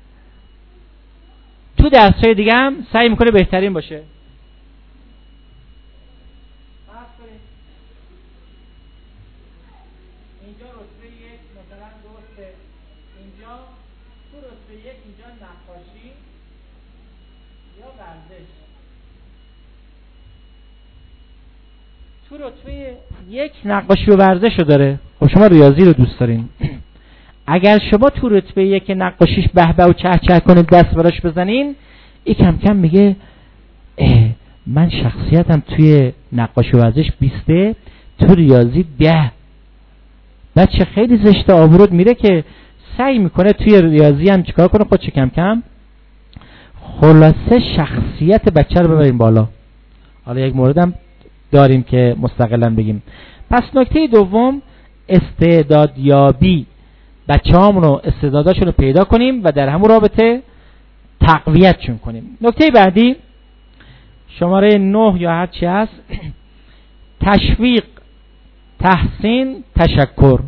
تو درس‌های دیگه هم سعی میکنه بهترین باشه. اینجا رتبه یک مثلا درسته، اینجا تو رتبه یک اینجا نقاشی یا ورزش، تو رتبه یک نقاشی و ورزش رو داره. خب شما ریاضی رو دوست دارین. اگر شما تو رتبه یک نقاشیش به به و چه چه کنید، دست براش بزنین، این کم کم میگه من شخصیتم توی نقاشی و ورزش بیسته، تو ریاضی ده. بچه خیلی زشته، آبرود میره که سعی میکنه توی ریاضی هم چیکار کنه، خودش کم کم. خلاصه شخصیت بچه رو ببریم بالا. حالا یک موردم داریم که مستقلا بگیم. پس نکته دوم، استعدادیابی. بچه هامون رو استعداداشون رو پیدا کنیم و در همون رابطه تقویتشون کنیم. نکته بعدی شماره نه یا هر چی هست، تشویق، تحسین، تشکر.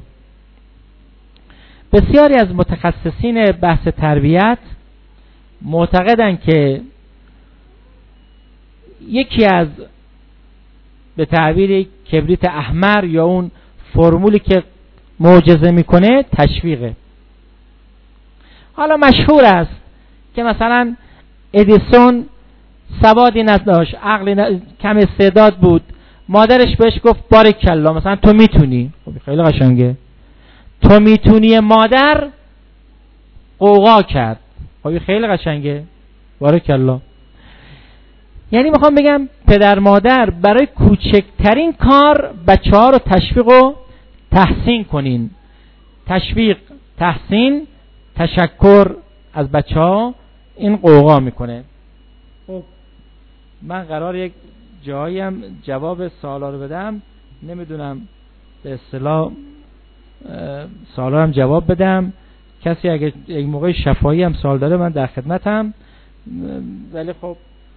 بسیاری از متخصصین بحث تربیت معتقدن که یکی از به تعبیر کبریت احمر یا اون فرمولی که معجزه میکنه تشویقه. حالا مشهور است که مثلا ادیسون سوادی نداشت، عقلی ن... کم استعداد بود، مادرش بهش گفت بارکالله مثلا تو میتونی. خب خیلی قشنگه، تو میتونی. مادر قوقا کرد. خب خیلی قشنگه، بارکالله. یعنی میخوام بگم پدر مادر برای کوچکترین کار بچه ها رو تشویق و تحسین کنین. تشویق، تحسین، تشکر از بچه ها این قوقا میکنه. خب من قرار یک جایی هم جواب سوالا رو بدم، نمیدونم به اصطلاح سوالا هم جواب بدم. کسی اگه یک موقع شفاهی هم سوال داره من در خدمتم، ولی خب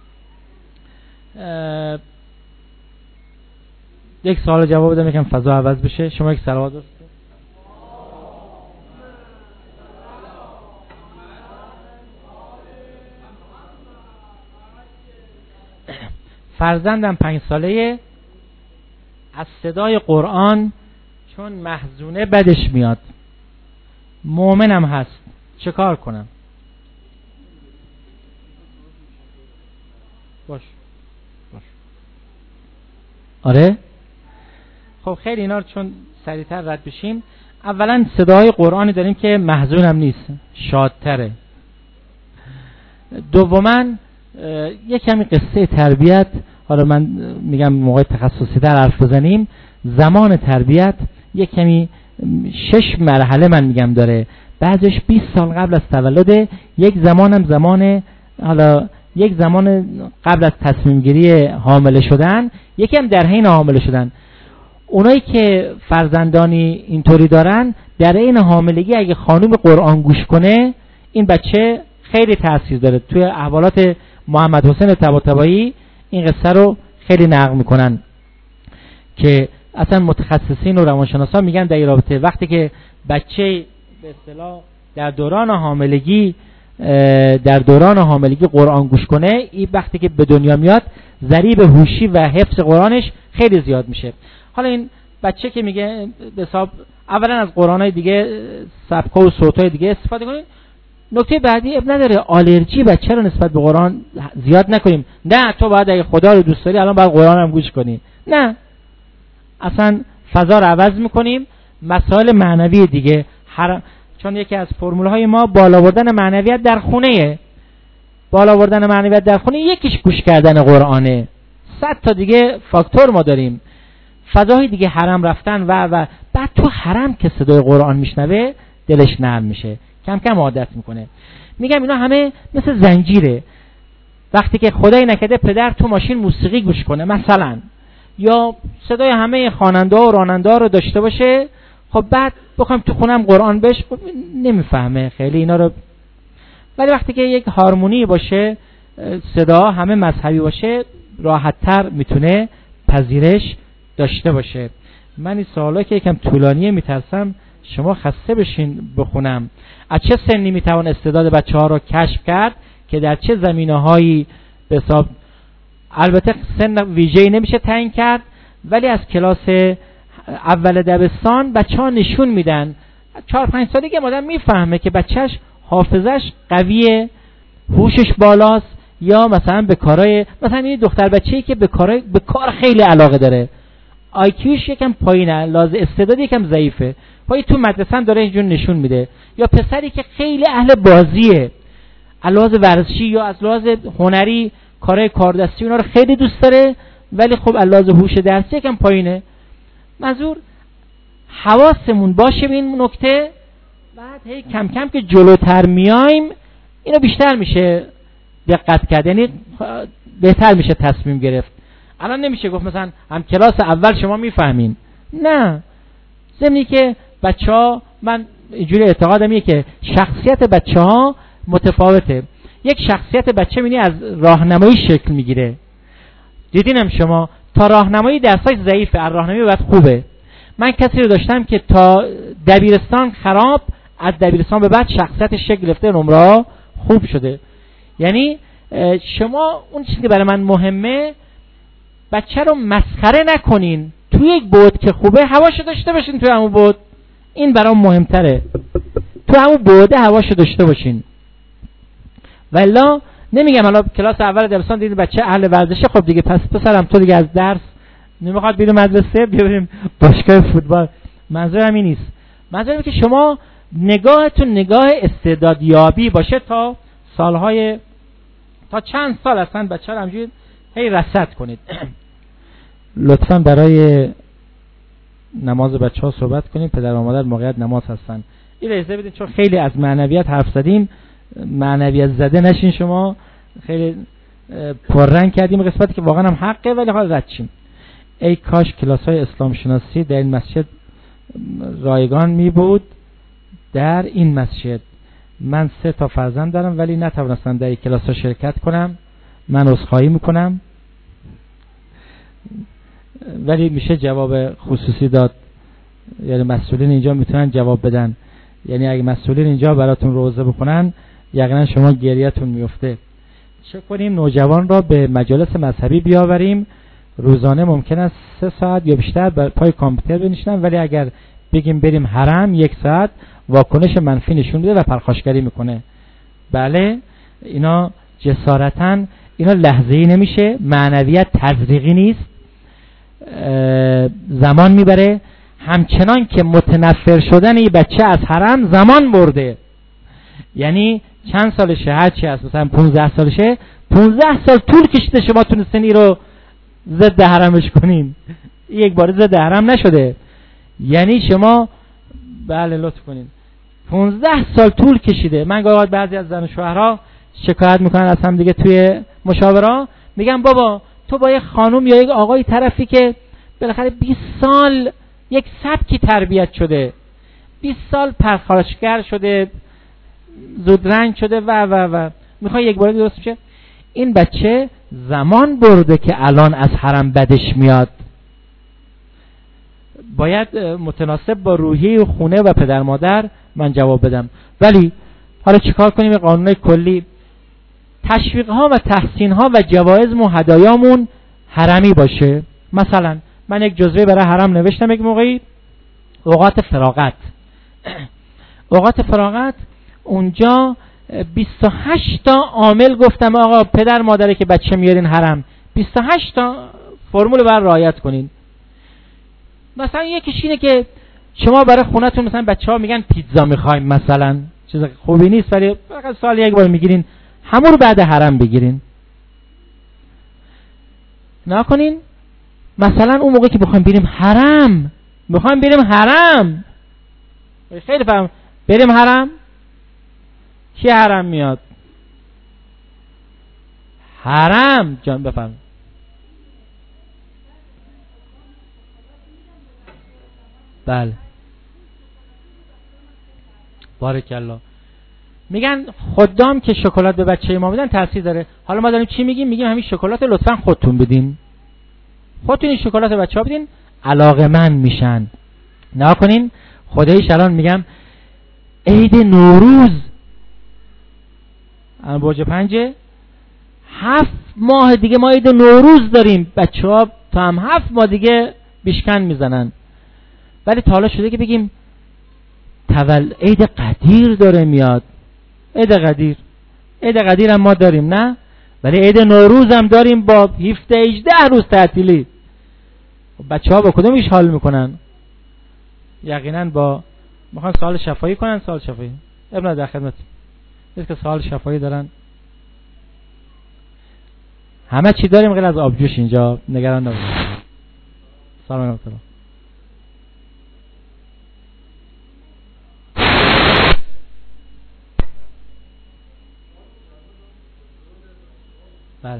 یک سوال جواب بدم یکم فضا عوض بشه. شما یک صلوات درست فرزندم پنج ساله از صدای قرآن چون محزونه بدش میاد، مؤمنم هست، چه کار کنم؟ باش باش آره خب خیلی اینا رو چون سریعتر رد بشیم، اولا صداهای قرآنی داریم که محزون هم نیست، شادتره. دوما یک کمی قصه تربیت، حالا من میگم موقع تخصصی تر حرف بزنیم، زمان تربیت یک کمی شش مرحله من میگم داره، بعضش بیست سال قبل از تولد، یک زمانم زمان حالا یک زمان قبل از تصمیم گیری حامله شدن، یکی هم در حین حامله شدن. اونایی که فرزندانی اینطوری دارن در حین حاملگی اگه خانم قرآن گوش کنه این بچه خیلی تاثیر داره. توی احوالات محمد حسین طباطبایی این قصه رو خیلی نقل میکنن که اصلا متخصصین و روانشناسا میگن در این رابطه وقتی که بچه به اصطلاح در دوران حاملگی در دوران حاملگی قرآن گوش کنه، این وقتی که به دنیا میاد ضریب هوشی و حفظ قرآنش خیلی زیاد میشه. حالا این بچه که میگه به حساب اولا از قرآنای دیگه سبکا و صوتای دیگه استفاده کنید. نکته بعدی اب نداره آلرژی بچه رو نسبت به قرآن زیاد نکنیم. نه تو باید اگه خدا رو دوست داری الان باید قرآن هم گوش کنی، نه، اصلا فضا رو عوض میکنیم. مسائل معنوی دیگه هر... چون یکی از فرمول های ما بالا بردن معنویت در خونه، بالا بردن معنویت در خونه یکیش گوش کردن قرآنه. صد تا دیگه فاکتور ما داریم، فضای دیگه حرم رفتن و و بعد تو حرم که صدای قرآن میشنوه دلش نرم میشه، کم کم عادت میکنه. میگم اینا همه مثل زنجیره. وقتی که خدای نکرده پدر تو ماشین موسیقی گوش کنه مثلا، یا صدای همه خواننده ها و راننده ها رو داشته باشه، خب بعد بخوام تو خونم قرآن بش خب نمیفهمه خیلی اینا رو. ولی وقتی که یک هارمونی باشه، صدا همه مذهبی باشه، راحت تر میتونه پذیرش داشته باشه. من این سوالا که یکم طولانیه میترسم شما خسته بشین بخونم. از چه سنی میتوان استعداد بچه ها رو کشف کرد که در چه زمینه‌هایی به حساب، البته سن ویژه‌ای نمیشه تعیین کرد، ولی از کلاس اول دبستان بچه ها نشون میدن چهار پنج سالگی آدم میفهمه که بچهش حافظش قویه، هوشش بالاست، یا مثلا به کارهای، مثلا این دختر بچه‌ای که به کارهای به کار خیلی علاقه داره، آی کیوش یکم پایینه، لازم استعداد یکم ضعیفه، پای تو مدرسه هم داره اینجور نشون میده. یا پسری که خیلی اهل بازیه، از لحاظ ورزشی یا از لحاظ هنری کارهای کاردستی اونا رو خیلی دوست داره، ولی خب از لحاظ هوش درسی یکم پایینه. منظور حواسمون باشه به این نکته، بعد هی کم کم که جلوتر میایم اینو بیشتر میشه دقت کرد، یعنی بهتر میشه تصمیم گرفت. الان نمیشه گفت مثلا هم کلاس اول شما میفهمین، نه. ضمنی که بچه‌ها، من اینجوری اعتقادم اینه که شخصیت بچه‌ها متفاوته. یک شخصیت بچه می‌بینی از راهنمایی شکل میگیره. دیدینم شما تا راهنمایی درسای ضعیفه، از راهنمایی بعد خوبه. من کسی رو داشتم که تا دبیرستان خراب، از دبیرستان به بعد شخصیت شکل گرفته، نمره خوب شده. یعنی شما اون چیزی که برای من مهمه بچه رو مسخره نکنین، توی یک بود که خوبه هواشو داشته باشین، توی همون بود این برام مهمتره، تو همون بوده هواشو داشته باشین. والا نمیگم حالا کلاس اول دبستان دیدین بچه اهل ورزشه، خب دیگه پس پسرم تو دیگه از درس نمیخواد بیرون مدرسه، بیاریم باشگاه فوتبال. منظورم این نیست، منظورم که شما نگاهتون نگاه استعدادیابی باشه تا سالهای تا چند سال اصلا بچه رو همجوری هی رصد کنید. لطفا برای نماز بچه ها صحبت کنیم، پدر و مادر موقعیت نماز هستن. این اجازه بدین چون خیلی از معنویت حرف زدیم، معنویت زده نشین شما، خیلی پررنگ کردیم قسمتی که واقعا هم حقه، ولی حالا رد شیم. ای کاش کلاس های اسلام شناسی در این مسجد رایگان می بود. در این مسجد من سه تا فرزند دارم ولی نتوانستم در این کلاس ها شرکت کنم، من عذرخواهی میکنم، ولی میشه جواب خصوصی داد، یعنی مسئولین اینجا میتونن جواب بدن. یعنی اگه مسئولین اینجا براتون روزه بکنن یقینا شما گریه‌تون میفته. چه کنیم نوجوان را به مجالس مذهبی بیاوریم، روزانه ممکن است سه ساعت یا بیشتر بر پای کامپیوتر بنشینن، ولی اگر بگیم بریم حرم یک ساعت واکنش منفی نشون میده و پرخاشگری میکنه. بله اینا جسارتاً اینا لحظه‌ای نمیشه، معنویت تزریقی نیست، زمان میبره. همچنان که متنفر شدن این بچه از حرم زمان برده، یعنی چند سالشه، هر چی هست، مثلا پونزده سالشه، پونزده سال طول کشیده شما تونستین این رو ضد حرمش کنین، یک بار ضد حرم نشده. یعنی شما بله لطف کنین، پونزده سال طول کشیده. من گاهی بعضی از زن و شوهرها شکایت میکنن از هم دیگه توی مشاوره، میگن بابا تو با یک خانم یا یک آقای طرفی که بالاخره بیست سال یک سبکی تربیت شده، بیست سال پرخاشگر شده، زودرنگ شده و و و میخوای یک بار درست بشه. این بچه زمان برده که الان از حرم بدش میاد، باید متناسب با روحیه خونه و پدر مادر من جواب بدم. ولی حالا چیکار کنیم؟ قانون کلی تشویق ها و تحسین ها و جوایز و هدایامون حرمی باشه. مثلا من یک جزوه برای حرم نوشتم یک موقعی، اوقات فراغت اوقات فراغت اونجا بیست و هشت تا عامل گفتم آقا پدر مادره که بچه میارین حرم بیست و هشت تا فرمول بر رعایت کنین. مثلا یکیش اینه که شما برای خونتون مثلا بچه‌ها میگن پیتزا میخوایم، مثلا چیز خوبی نیست ولی فقط سال یک بار میگیرین، همون رو بعد حرم بگیرین. نکنین مثلا اون موقع که بخوایم بریم حرم، بخوایم بریم حرم خیلی فهم بریم حرم، کی حرم میاد؟ حرم جان بفهم. بله بارکالله. میگن خدام که شکلات به بچه ما میدن تاثیر داره. حالا ما داریم چی میگیم؟ میگیم همین شکلات لطفا خودتون بدین، خودتون این شکلات به بچه‌ها بدین، علاقه‌مند میشن. نکنین خداییش الان میگم عید نوروز الان برج پنجه، هفت ماه دیگه ما عید نوروز داریم، بچه‌ها تا هم هفت ماه دیگه بیشکن میزنن. ولی تا حالا شده که بگیم تول عید قدیر داره میاد، عید قدیر عید قدیر هم ما داریم نه، ولی عید نوروز هم داریم با هفده هجده روز تعطیلی. بچه‌ها با کدومش حال میکنن؟ یقینا با میخوان سوال شفاهی کنن. سوال شفاهی ابن در خدمت است که سوال شفاهی دارن. همه چی داریم غیر از آبجوش اینجا، نگران نباشید. سلام علیکم. بله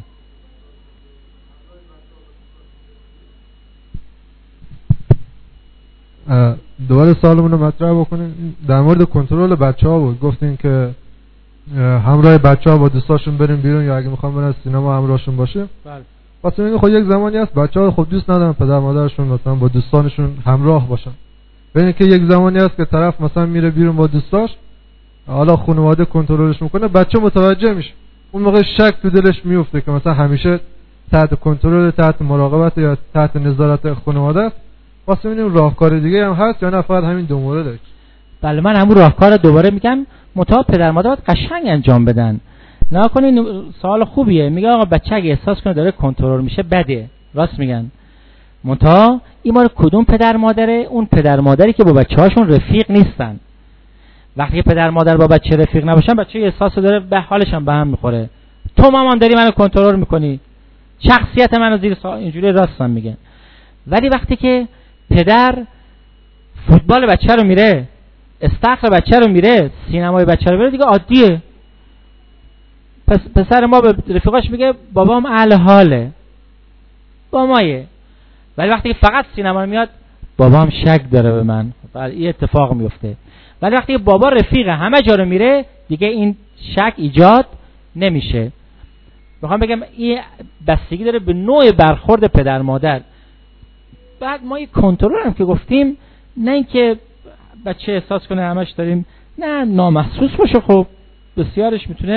دوباره سوالمون رو مطرح بکنیم. در مورد کنترل بچه‌ها بود، گفتین که همراه بچه‌ها با دوستاشون بریم بیرون یا اگه میخوام برن سینما همراهشون باشه. بله. واسه اینکه خب یک زمانی هست بچه‌ها خب دوست ندارن پدر مادرشون مثلا با دوستانشون همراه باشن. ببین که یک زمانی هست که طرف مثلا میره بیرون با دوستاش، حالا خانواده کنترلش میکنه، بچه متوجه میشه، اون موقع شک تو دلش میفته که مثلا همیشه تحت کنترل، تحت مراقبت یا تحت نظارت خانواده است. واسه اینم راهکار دیگه هم هست یا نه فقط همین دو مورده؟ بله من همون راهکار دوباره میگم، متأ پدر مادر باید قشنگ انجام بدن. نکنین سوال خوبیه، میگه آقا بچه اگه احساس کنه داره کنترل میشه بده، راست میگن. متأ این مال کدوم پدر مادره؟ اون پدر مادری که با بچه‌هاشون رفیق نیستن. وقتی پدر مادر با بچه رفیق نباشن، بچه احساس داره به حالش هم به هم میخوره. تو مامان داری منو کنترل میکنی، شخصیت منو زیر سوال، اینجوری راستم میگه. ولی وقتی که پدر فوتبال بچه رو میره، استخر بچه رو میره، سینمای بچه رو میره، دیگه عادیه. پس پسر ما به رفیقاش میگه بابام اهل حاله، با مایه. ولی وقتی که فقط سینما رو میاد، بابام شک داره به من، ولی این اتفاق میفته. ولی وقتی که بابا رفیق همه جا رو میره، دیگه این شک ایجاد نمیشه. میخوام بگم این بستگی داره به نوع برخورد پدر مادر. بعد ما یک کنترل هم که گفتیم، نه اینکه بچه احساس کنه همش داریم، نه نامحسوس باشه، خب بسیارش میتونه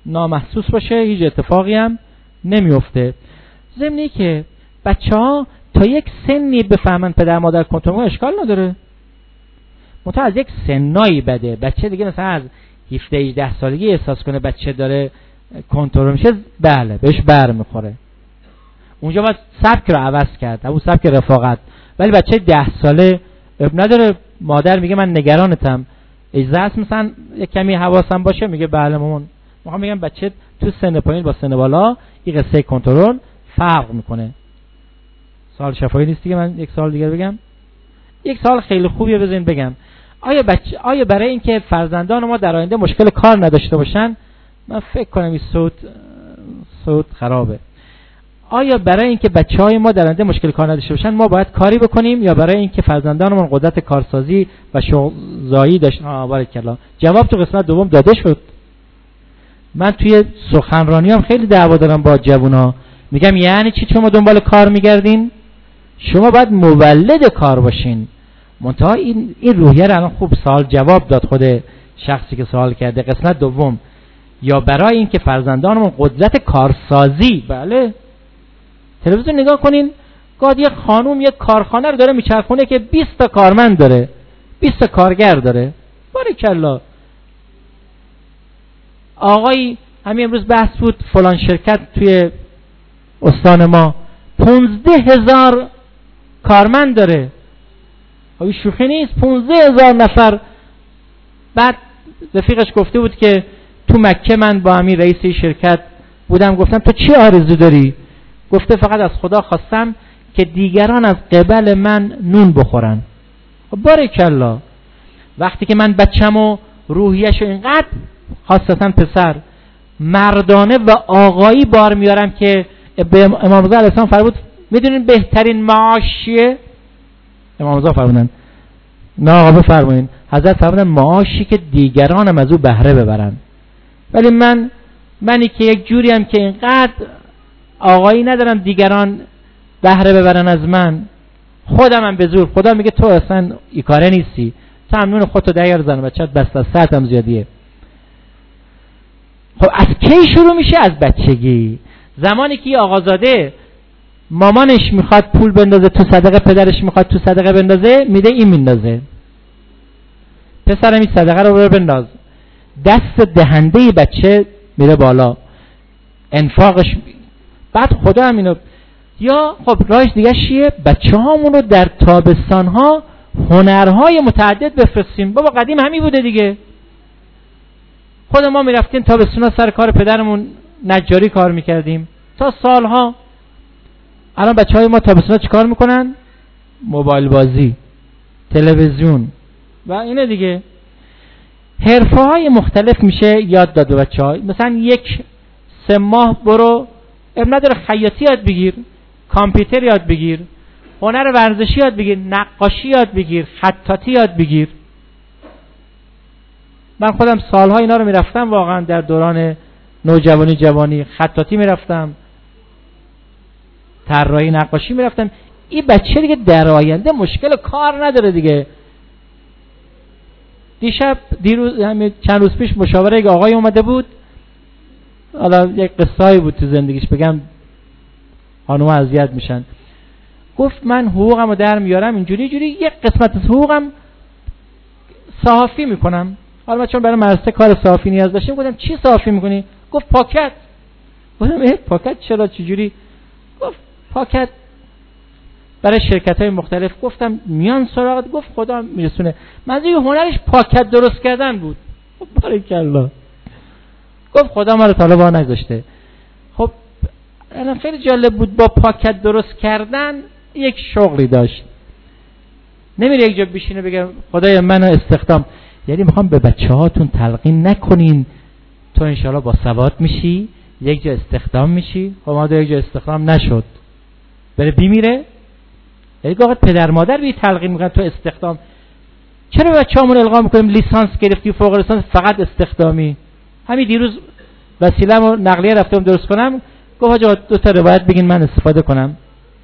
نامحسوس باشه، هیچ اتفاقی هم نمیفته. ضمنی که بچه‌ها تا یک سنی بفهمن پدر مادر کنترل اشکال نداره. منتها از یک سنایی بده. بچه دیگه مثلا از هفده هجده سالگی احساس کنه بچه داره کنترل میشه، بله بهش بر میخوره. اونجا باید سبک رو عوض کرد، اون سبک رفاقت. ولی بچه ده ساله اب نداره، مادر میگه من نگرانتم، اجازه است مثلا یک کمی حواسم باشه، میگه بله مامان. میخوام بگم بچه تو سن پایین با سن بالا این قصه کنترل فرق میکنه. سوال شفاهی نیست دیگه. من یک سوال دیگه بگم. یک سوال خیلی خوبیه بزنین بگم. آیا بچه آیا برای اینکه فرزندان ما در آینده مشکل کار نداشته باشن، من فکر کنم این صوت صوت خرابه، آیا برای اینکه بچهای ما در آینده مشکل کار نداشته باشن ما باید کاری بکنیم، یا برای اینکه فرزندانمون قدرت کارسازی و شغلزایی داشتن؟ آ بارکالله. جواب تو قسمت دوم داده شد. من توی سخنرانیام خیلی دعوا دارم با جوونا، میگم یعنی چی شما دنبال کار میگردین؟ شما باید مولد کار باشین. منتها این این روحیه رو الان خوب سوال جواب داد خود شخصی که سوال کرده. قسمت دوم، یا برای اینکه فرزندانمون قدرت کارسازی. بله، تلویزیون نگاه کنین، گاهی یه خانوم یک کارخانه رو داره میچرخونه که بیست تا کارمند داره، بیست تا کارگر داره. بارکالله. آقای همین امروز بحث بود فلان شرکت توی استان ما پونزده هزار کارمند داره. آقای شوخی نیست، پونزده هزار نفر. بعد رفیقش گفته بود که تو مکه من با همین رئیس شرکت بودم، گفتم تو چی آرزو داری؟ گفته فقط از خدا خواستم که دیگران از قبل من نون بخورن. بارکالله. وقتی که من بچه‌مو روحیه‌شو اینقدر، خاصتا پسر، مردانه و آقایی بار میارم که به امام رضا علیه السلام فرمود میدونین بهترین معاشیه؟ امام رضا فرمودن نه آقا بفرمایین. حضرت فرمودن معاشی که دیگران هم از او بهره ببرن. ولی من منی که یک جوری هم که اینقدر آقایی ندارم دیگران بهره ببرن از من، خودم هم به زور. خدا میگه تو اصلا این کاره نیستی، تو هم نون خودتو دیار زن بچت بس از ساعت هم زیادیه. خب از کی شروع میشه؟ از بچگی. زمانی که آقازاده مامانش میخواد پول بندازه تو صدقه، پدرش میخواد تو صدقه بندازه، میده این میندازه. پسرم این صدقه رو برو بنداز. دست دهنده بچه میره بالا، انفاقش. بعد خدا هم اینو. یا خب راهش دیگه چیه؟ بچه هامون رو در تابستان ها هنرهای متعدد بفرستیم. بابا قدیم همین بوده دیگه. خود ما میرفتیم تابستون ها سر کار پدرمون نجاری کار میکردیم تا سالها. الان بچه های ما تابستون ها چی کار میکنن؟ موبایل بازی، تلویزیون و اینه دیگه. حرفه های مختلف میشه یاد داد به بچه های. مثلا یک سه ماه برو اب نداره خیاطی یاد بگیر، کامپیوتر یاد بگیر، هنر ورزشی یاد بگیر، نقاشی یاد بگیر، خطاطی یاد بگیر. من خودم سالها اینا رو میرفتم، واقعا در دوران نوجوانی جوانی خطاطی میرفتم، طراحی نقاشی میرفتم. این بچه دیگه در آینده مشکل کار نداره دیگه. دیشب دیروز همین چند روز پیش مشاوره یک آقای اومده بود، حالا یک قصه‌ای بود تو زندگیش بگم خانوما اذیت میشن. گفت من حقوقمو در میارم اینجوری جوری، یک قسمت از حقوقم صحافی میکنم. حالا من چون برای مدرسه کار صحافی نیاز داشتم، گفتم چی صحافی میکنی؟ گفت پاکت. گفتم اه پاکت چرا چجوری؟ گفت پاکت برای شرکت‌های مختلف. گفتم میان سراغت؟ گفت خدا میرسونه. منظور هنرش پاکت درست کردن بود. بارکالله. گفت خدا ما رو طالب ها نگذاشته. خب الان خیلی جالب بود، با پاکت درست کردن یک شغلی داشت. نمیره یک جا بشینه بگه خدای منو استخدام. یعنی میخوام به بچه هاتون تلقین نکنین تو انشالله با سواد میشی، یک جا استخدام میشی. خب ما در یک جا استخدام نشد، بره بیمیره. یعنی واقعا پدر مادر بی تلقین میکنن تو استخدام. چرا به بچه‌مون القا میکنیم لیسانس گرفتی فوق لیسانس فقط استخدامی؟ همین دیروز وسیله‌مو نقلیه رفتم درست کنم، گفت آقا دو تا روایت بگین من استفاده کنم.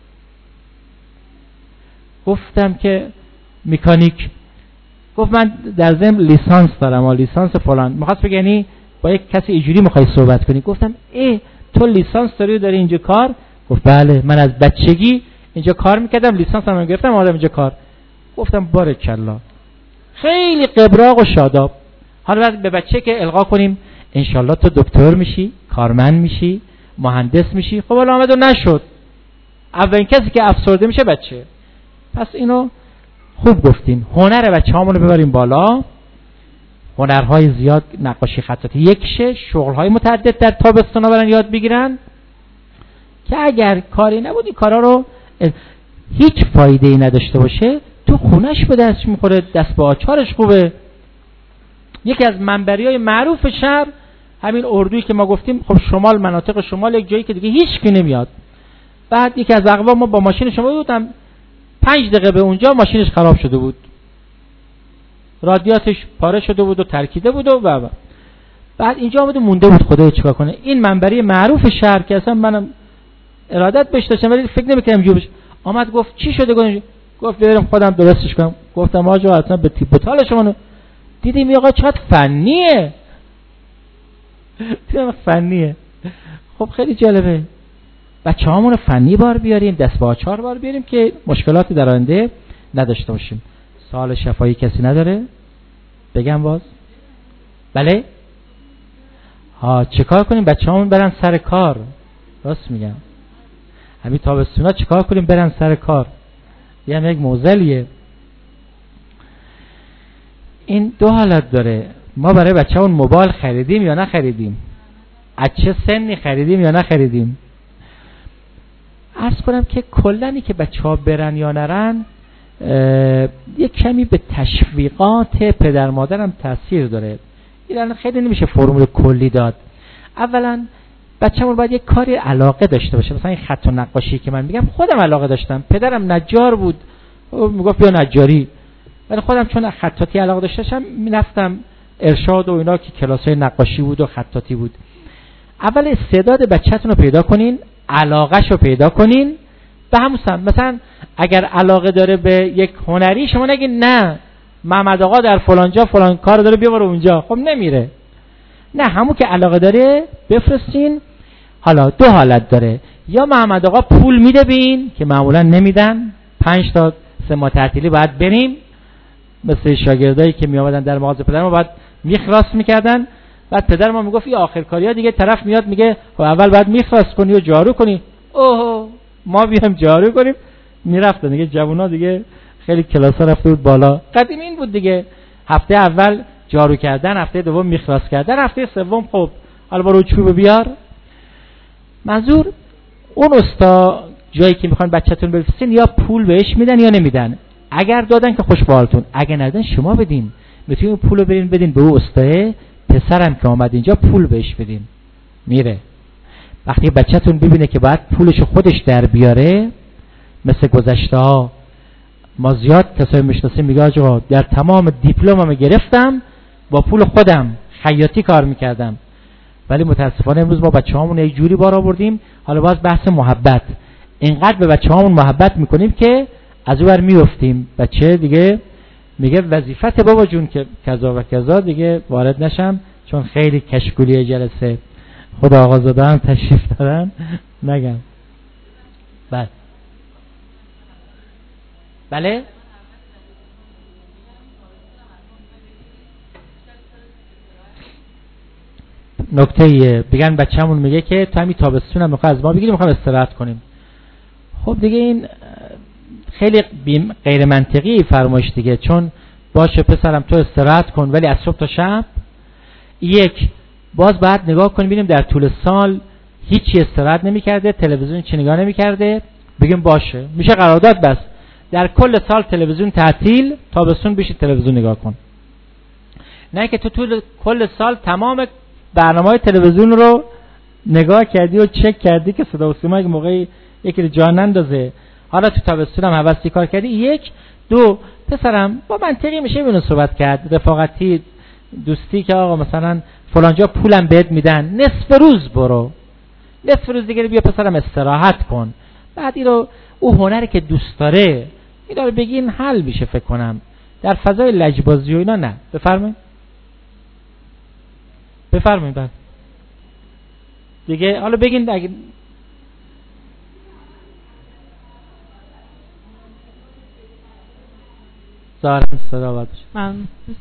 گفتم که مکانیک. گفت من در ضمن لیسانس دارم، لیسانس فلان. می‌خواست بگه یعنی با یک کسی اینجوری میخوای صحبت کنی. گفتم ای تو لیسانس داری داری اینجا کار؟ گفت بله من از بچگی اینجا کار میکردم، لیسانس هم گرفتم آدم اینجا کار. گفتم بارکالله. خیلی قبراق و شاداب. حالا بعد به بچه که القا کنیم انشالله تو دکتر میشی، کارمند میشی، مهندس میشی. خب حالا آمد و نشد. اولین کسی که افسرده میشه بچه. پس اینو خوب گفتیم. هنر بچه هامونو ببریم بالا. هنرهای زیاد، نقاشی، خطاطی، یکشه، شغلهای متعدد در تابستونا برن یاد بگیرن که اگر کاری نبودی کارا رو هیچ فایده ای نداشته باشه تو خونش به دست میخوره، دست به آچارش خوبه. یکی از منبریای معروف شهر همین اردویی که ما گفتیم. خب شمال، مناطق شمال یک جایی که دیگه هیچ کی نمیاد. بعد یکی از اقوام ما با ماشین شما بودم پنج دقیقه به اونجا ماشینش خراب شده بود، رادیاتش پاره شده بود و ترکیده بود و بعد بعد اینجا آمده مونده بود خدای چیکار کنه. این منبری معروف شهر که اصلا منم ارادت بهش داشتم ولی فکر نمی‌کردم جوبش. آمد گفت چی شده؟ گفت گفت برم خودم درستش کنم. گفتم آقا اصلا به تیپ و تال شما دیدیم این آقا چقدر فنیه. دیدم فنیه. خب خیلی جالبه. بچه‌هامون فنی بار بیاریم، دست به آچار بار بیاریم که مشکلاتی در آینده نداشته باشیم. سوال شفاهی کسی نداره؟ بگم باز؟ بله؟ ها چیکار کنیم بچه‌هامون برن سر کار؟ راست میگم. همین تابستونا چیکار کنیم برن سر کار؟ یه یک موزلیه. این دو حالت داره. ما برای بچه‌مون موبایل خریدیم یا نخریدیم؟ از چه سنی خریدیم یا نخریدیم؟ عرض کنم که کلنی که بچه‌ها برن یا نرن یک کمی به تشویقات پدر مادرم تاثیر داره. این خیلی نمیشه فرمول کلی داد. اولا بچه‌مون باید یک کاری علاقه داشته باشه. مثلا این خط و نقاشی که من میگم خودم علاقه داشتم، پدرم نجار بود میگفت بیا نجاری، ولی خودم چون خطاطی علاقه داشتم میرفتم ارشاد و اینا که کلاسای نقاشی بود و خطاطی بود. اول استعداد بچه‌تون رو پیدا کنین، علاقه‌شو پیدا کنین. به همون سمت مثلا اگر علاقه داره به یک هنری شما نگین نه محمد آقا در فلان جا فلان کار داره بیا برو اونجا، خب نمیره. نه همون که علاقه داره بفرستین. حالا دو حالت داره، یا محمد آقا پول میده بین که معمولا نمیدن، پنج تا سه ماه تعطیلی باید بریم، مثل شاگردایی که می آمدن در مغازه پدر ما باید میخلاص میکردن. بعد پدر ما میگفت این آخر کاریا دیگه طرف میاد میگه خب اول باید میخلاص کنی و جارو کنی. اوه ما بیام جارو کنیم. میرفتن دیگه جوونا دیگه خیلی کلاسا رفته بود بالا. قدیم این بود دیگه، هفته اول جارو کردن، هفته دوم میخلاص کردن، هفته سوم خب حالا برو چوب بیار. منظور اون استا جایی که میخوان بچه‌تون بفرستین یا پول بهش میدن یا نمیدن. اگر دادن که خوش به حالتون، اگر ندادن شما بدین. میتونین پولو برین بدین به اون استاد، پسرم که اومد اینجا پول بهش بدین میره. وقتی بچه‌تون ببینه که باید پولشو خودش در بیاره، مثل گذشته ها ما زیاد کسایی میشناسیم میگه آقا در تمام دیپلمم گرفتم با پول خودم خیاطی کار میکردم، ولی متاسفانه امروز ما بچه‌هامون یه جوری بار آوردیم. حالا باز بحث محبت، اینقدر به بچه‌هامون محبت میکنیم که از اون ور میافتیم. بچه دیگه میگه وظیفت بابا جون که کذا و کذا دیگه وارد نشم چون خیلی کشکولی جلسه خدا آقازاده هم تشریف دارن نگم. بله بله نکته ایه بگن بچه‌مون میگه که تو همین تابستون هم میخواه از ما بگیریم میخوام استراحت کنیم. خب دیگه این خیلی غیر منطقی فرمایش دیگه، چون باشه پسرم تو استراحت کن ولی از صبح تا شب. یک باز بعد نگاه کنیم ببینیم در طول سال هیچی استراحت نمی‌کرده، تلویزیون چی نگاه نمی‌کرده، بگیم باشه میشه قرارداد بس در کل سال تلویزیون تعطیل، تابستون بشی تلویزیون نگاه کن. نه که تو طول کل سال تمام برنامه‌های تلویزیون رو نگاه کردی و چک کردی که صدا و سیما یک موقعی یکی رو جا نندازه، حالا تو تابستون هم حواسی کار کردی. یک دو پسرم با منطقی میشه اینو صحبت کرد، رفاقتی دوستی که آقا مثلا فلانجا پولم بهت میدن نصف روز برو، نصف روز دیگه بیا پسرم استراحت کن. بعد اینو او هنری که دوست داره اینا رو بگین حل میشه فکر کنم. در فضای لجبازی و اینا نه. بفرمایید. بفرمایید. بعد دیگه حالا بگین اگه ظاهرا صدا باشه. من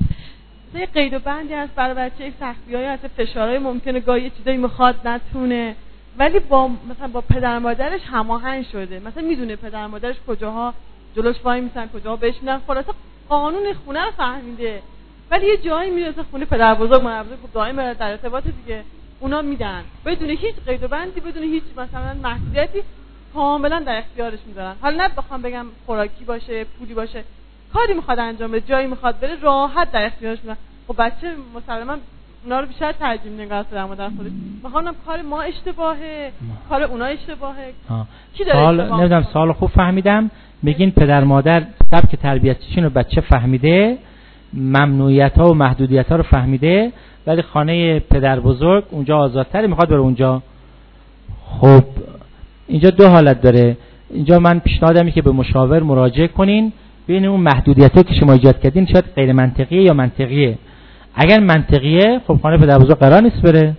یه قید و بندی هست برای بچه، سختی‌های هست، فشارهای ممکنه گاهی یه چیزایی میخواد نتونه، ولی با مثلا با پدر مادرش هماهنگ شده، مثلا میدونه پدر مادرش کجاها جلوش وای میسن، کجاها بهش میدن، خلاصه قانون خونه رو فهمیده. ولی یه جایی میرسه خونه پدر بزرگ مادر بزرگ دائما در ارتباط دیگه، اونا میدن بدون هیچ قید و بندی، بدون هیچ مثلا محدودیتی، کاملا در اختیارش میذارن. حالا نه بخوام بگم خوراکی باشه، پولی باشه، کاری میخواد انجام بده، جایی میخواد بره، راحت در اختیارش میذارن. خب بچه مسلما اونا رو بیشتر ترجیح میده نگاه در مادر خودش. میخوام کار ما اشتباهه، کار اونا اشتباهه. ها. کی داره حال اشتباه؟ نمیدونم سوال خوب فهمیدم. میگین پدر مادر سبک تربیتیشون رو بچه فهمیده، ممنوعیت ها و محدودیت ها رو فهمیده، ولی خانه پدر بزرگ اونجا آزادتره، میخواد بره اونجا. خب اینجا دو حالت داره. اینجا من پیشنهادم که به مشاور مراجعه کنین، ببینید اون محدودیتایی که شما ایجاد کردین شاید غیر منطقیه یا منطقیه. اگر منطقیه خب خانه پدر بزرگ قرار نیست بره.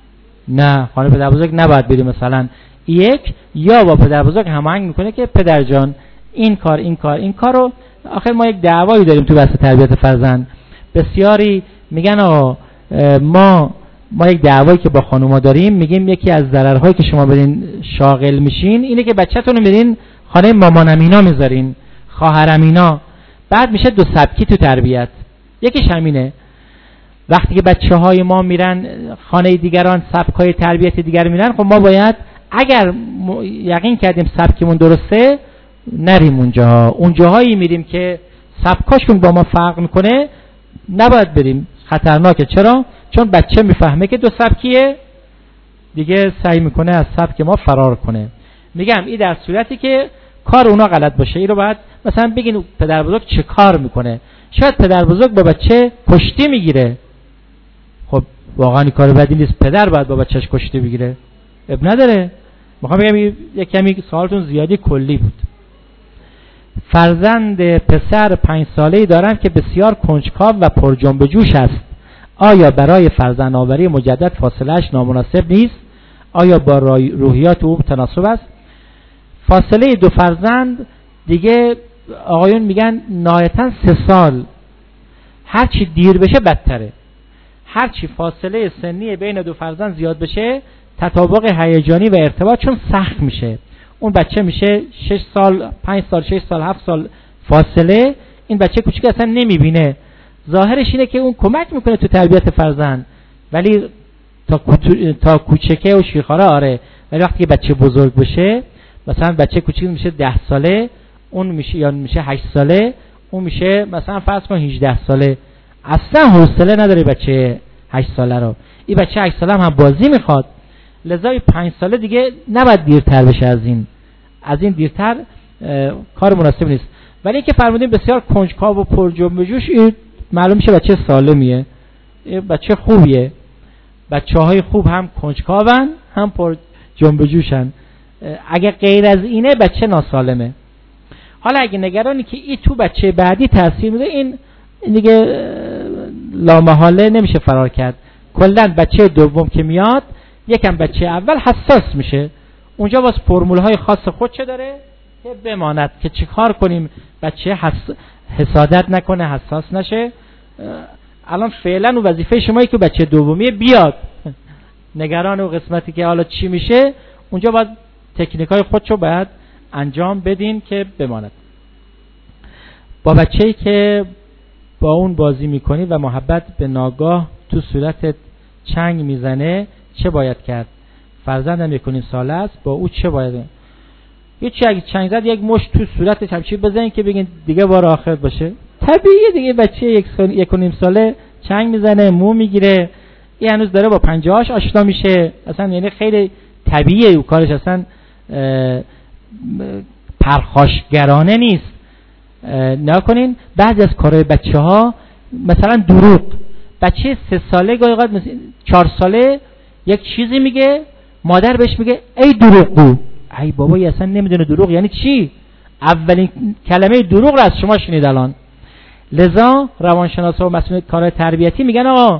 نه، خانه پدر بزرگ نباید بری. مثلا یک یا با پدر بزرگ هماهنگ میکنه که پدر جان این کار این کار این کارو، آخر ما یک دعوایی داریم تو بحث تربیت فرزند. بسیاری میگن آقا ما ما یک دعوایی که با خانوما داریم، میگیم یکی از ضررهایی که شما برین شاغل میشین اینه که بچه‌تون رو میرین خانه مامان امینا میذارین، خواهر امینا، بعد میشه دو سبکی تو تربیت. یکیش همینه، وقتی که بچه‌های ما میرن خانه دیگران، سبکای تربیت دیگر میرن، خب ما باید اگر یقین کردیم سبکمون درسته نریم اونجا. اونجاهایی میریم که سبکاشون با ما فرق میکنه نباید بریم، خطرناکه. چرا؟ چون بچه میفهمه که دو سبکیه، دیگه سعی میکنه از سبک ما فرار کنه. میگم این در صورتی که کار اونا غلط باشه. این رو باید مثلا بگین پدر بزرگ چه کار میکنه. شاید پدر بزرگ با بچه کشتی میگیره، خب واقعا این کار بدی نیست، پدر باید با بچهش کشتی بگیره، اب نداره. میخوام بگم یک کمی سوالتون زیادی کلی بود. فرزند پسر پنج ساله‌ای دارم که بسیار کنجکاو و پر جنب و جوش است. آیا برای فرزند آوری مجدد فاصله‌اش نامناسب نیست؟ آیا با روحیات او تناسب است؟ فاصله دو فرزند دیگه آقایون میگن نهایتاً سه سال، هرچی دیر بشه بدتره. هرچی فاصله سنی بین دو فرزند زیاد بشه تطابق هیجانی و ارتباط چون سخت میشه. اون بچه میشه شش سال، پنج سال، شش سال، هفت سال فاصله، این بچه کوچیک اصلا نمیبینه. ظاهرش اینه که اون کمک میکنه تو تربیت فرزند، ولی تا تا کوچکه و شیخاره آره، ولی وقتی که بچه بزرگ بشه، مثلا بچه کوچیک میشه ده ساله، اون میشه یا میشه هشت ساله، اون میشه مثلا فرض کن هجده ساله، اصلا حوصله نداره بچه هشت ساله رو. این بچه هشت ساله هم بازی میخواد، لذا پنج ساله دیگه نباید دیرتر بشه. از این از این دیرتر کار مناسب نیست. ولی اینکه فرمودین بسیار کنجکاو و پر جنب و جوش، معلوم میشه بچه سالمیه، بچه خوبیه. بچه‌های خوب هم کنجکاون هم پر جنب و جوشن. اگه غیر از اینه بچه ناسالمه. حالا اگه نگرانی که این تو بچه بعدی تاثیر میده، این دیگه لامحاله نمیشه فرار کرد. کلا بچه دوم که میاد یکم بچه اول حساس میشه، اونجا واسه فرمول‌های خاص خودشه داره که بماند که چه کار کنیم بچه حس... حسادت نکنه، حساس نشه. الان فعلا اون وظیفه شمایی که بچه دومیه بیاد، نگران و قسمتی که حالا چی میشه اونجا باید تکنیکای خودشو باید انجام بدین که بماند. با بچه‌ای که با اون بازی میکنی و محبت به ناگاه تو صورت چنگ میزنه چه باید کرد؟ فرزندم یک و نیم ساله است، با او چه باید؟ یه چی اگه چنگ زد یک مشت تو صورتش همچی بزنین که بگین دیگه بار آخر باشه. طبیعیه دیگه، بچه یک, سال، یک و نیم ساله چنگ میزنه، مو میگیره، این هنوز داره با پنجهاش آشنا میشه، اصلا یعنی خیلی طبیعیه او کارش، اصلا پرخاشگرانه نیست. نکنین بعضی از کارهای بچه ها مثلا دروغ، بچه سه ساله گاهی اوقات چهار ساله یک چیزی میگه، مادر بهش میگه ای دروغگو. ای بابا اصلا نمیدونه دروغ یعنی چی، اولین کلمه دروغ رو از شما شنید الان. لذا روانشناسا و مسئول کار تربیتی میگن آقا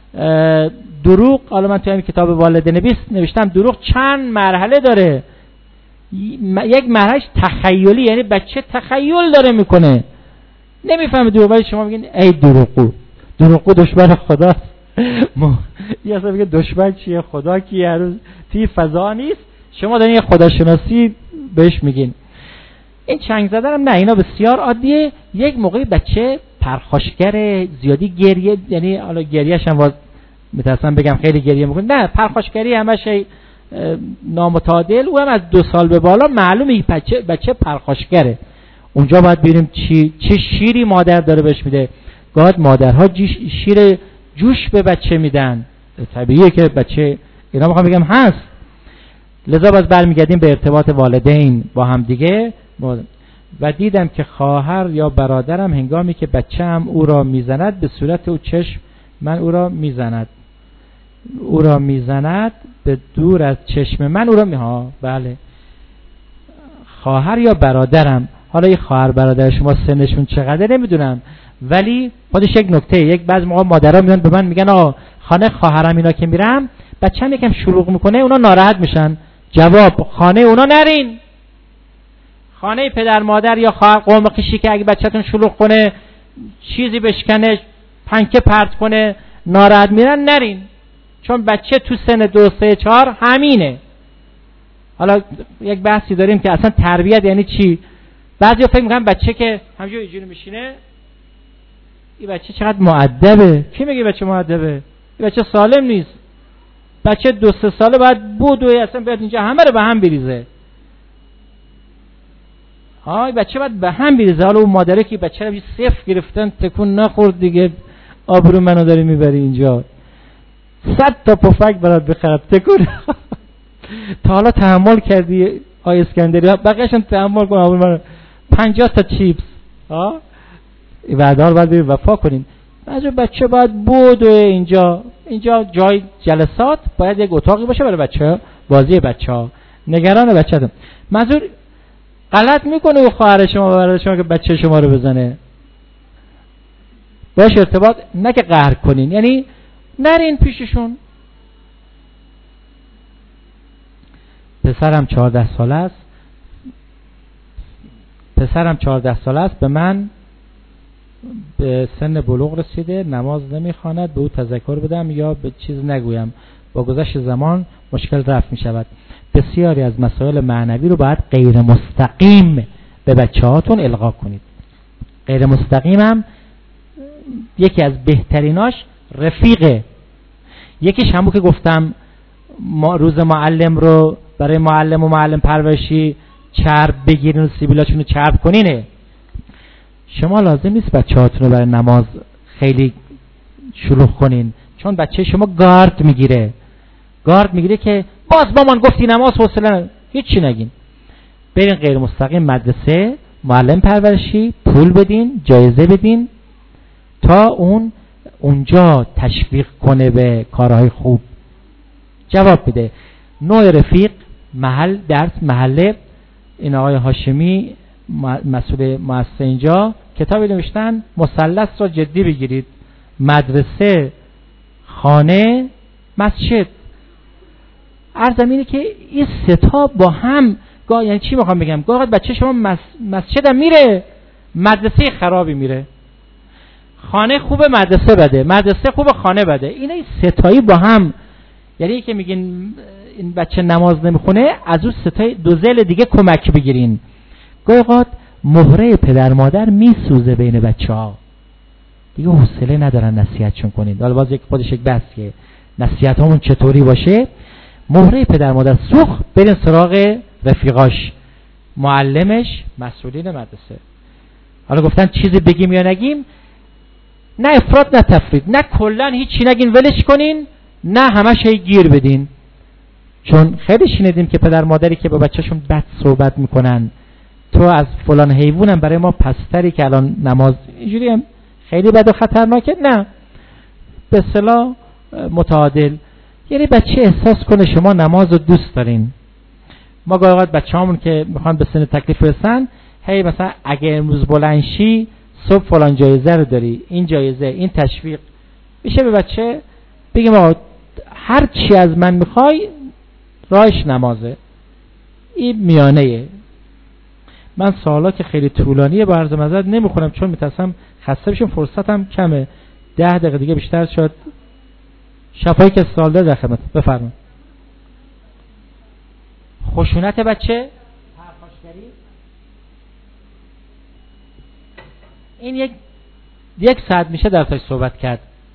دروغ، حالا من توی این کتاب والدین بیست نوشتم دروغ چند مرحله داره. یک مرحلهش تخیلی، یعنی بچه تخیل داره میکنه نمیفهمه دروغ، ولی شما میگین ای دروغگو، دروغگو دشمن خداست. یا اصلا میگه دشمن چیه، خدا کیه، هر روز توی فضا نیست، شما دارین یه خداشناسی بهش میگین. این چنگ زدن هم نه، اینا بسیار عادیه. یک موقعی بچه پرخاشگر، زیادی گریه، یعنی حالا گریهش هم واز میترسم بگم خیلی گریه میکنه، نه پرخاشگری همش نامتعادل، او هم از دو سال به بالا معلومه بچه بچه پرخاشگره. اونجا باید ببینیم چی چه شیری مادر داره بهش میده. گاهی مادرها شیر جوش به بچه میدن، طبیعیه که بچه اینا میخوام بگم هست. لذا باز برمیگردیم به ارتباط والدین با هم دیگه. و دیدم که خواهر یا برادرم هنگامی که بچه‌ام او را میزند به صورت او چشم من او را میزند او را میزند به دور از چشم من او را میها. بله، خواهر یا برادرم، حالا این خواهر برادر شما سنشون چقدر نمیدونم، ولی خودش یک نکته. یک بعضی موقع مادرها میان به من میگن آ خانه خواهرم اینا که میرم بچه‌م یکم شلوغ میکنه اونا ناراحت میشن. جواب: خانه اونا نرین. خانه پدر مادر یا خواهر قوم خیشی که اگه بچه‌تون شلوغ کنه، چیزی بشکنه، پنکه پرت کنه، ناراحت میرن، نرین. چون بچه تو سن دو سه چهار همینه. حالا یک بحثی داریم که اصلا تربیت یعنی چی. بعضیا فکر میکنن بچه که همینجوری اینجوری میشینه این بچه چقدر مؤدبه. کی میگه بچه مؤدبه؟ این بچه سالم نیست. بچه دو سه ساله باید بود و اصلا بیاد اینجا همه رو به هم بریزه. ها این بچه باید به هم بریزه. حالا اون مادره که بچه رو صفر گرفتن تکون نخورد دیگه، آبرو منو داری میبری اینجا، صد تا پفک برات بخرم تکون. تا حالا تحمل کردی آی اسکندری؟ بقیه‌شون تحمل کن، آبرو منو. پنجاه تا چیپس. ها این وعده‌ها رو باید بریم وفا کنیم. بعضی بچه باید بود و اینجا اینجا جای جلسات باید یک اتاقی باشه برای بچه، بازی بچه‌ها، نگران بچه‌تون. منظور غلط میکنه و خواهر شما و برادر شما که بچه شما رو بزنه، باش ارتباط نه که قهر کنین، یعنی نرین پیششون. پسرم چهارده ساله است پسرم چهارده ساله است به من به سن بلوغ رسیده، نماز نمیخواند، به او تذکر بدم یا به چیز نگویم. با گذشت زمان مشکل رفع می شود. بسیاری از مسائل معنوی رو باید غیر مستقیم به بچه هاتون القا کنید. غیر مستقیم هم یکی از بهتریناش رفیقه. یکیش همون که گفتم ما روز معلم رو برای معلم و معلم پرورشی چرب بگیرین و سیبیلاشون رو چرب کنینه. شما لازم نیست بچه هاتون رو برای نماز خیلی شلوغ کنین، چون بچه شما گارد میگیره گارد میگیره که باز مامان گفتی نماز حوصله، هیچی نگین. برین غیر مستقیم مدرسه، معلم پرورشی، پول بدین، جایزه بدین تا اون اونجا تشویق کنه به کارهای خوب، جواب بده. نوع رفیق، محل درس، محله. این آقای هاشمی مسئول مؤسسه اینجا کتابی نوشتن مثلث را جدی بگیرید: مدرسه، خانه، مسجد. عرضم اینه که این سه تا با هم گاه، یعنی چی میخوام بگم، گاه بچه شما مس... مسجد هم میره، مدرسه خرابی میره. خانه خوبه، مدرسه بده، مدرسه خوبه، خانه بده. اینا این سه تایی با هم، یعنی که میگین این بچه نماز نمیخونه، از اون سه تای دو ذیل دیگه کمک بگیرین. گاهی اوقات مهره پدر مادر میسوزه بین بچه‌ها، دیگه حوصله ندارن نصیحتشون کنین. حالا باز یک خودش یک بحثیه نصیحتامون چطوری باشه. مهره پدر مادر سوخت، برین سراغ رفیقاش، معلمش، مسئولین مدرسه. حالا گفتن چیزی بگیم یا نگیم، نه افراط نه تفرید، نه کلا هیچی نگین ولش کنین، نه همش هی گیر بدین. چون خیلی شنیدیم که پدر مادری که با بچه‌شون بد صحبت میکنن، تو از فلان حیوانم برای ما پستری که الان نماز اینجوری هم خیلی بد و خطرناکه. نه، به اصطلاح متعادل. یعنی بچه احساس کنه شما نماز رو دوست دارین. ما گاهی اوقات بچه‌هامون که میخوان به سن تکلیف برسن، هی مثلا اگه امروز بلند شی صبح فلان جایزه رو داری، این جایزه، این تشویق، میشه به بچه بگیم آقا هر چی از من میخوای راهش نمازه. این میانه. من سوالا که خیلی طولانیه با عرض معذرت نمیخونم چون میترسم خسته بشم، فرصتم کمه. ده دقیقه دیگه بیشتر شد. شفایی که سوال داره در خدمت. بفرمایید. خشونت بچه، پرخاشگری، این یک یک ساعت میشه در تاش صحبت کرد.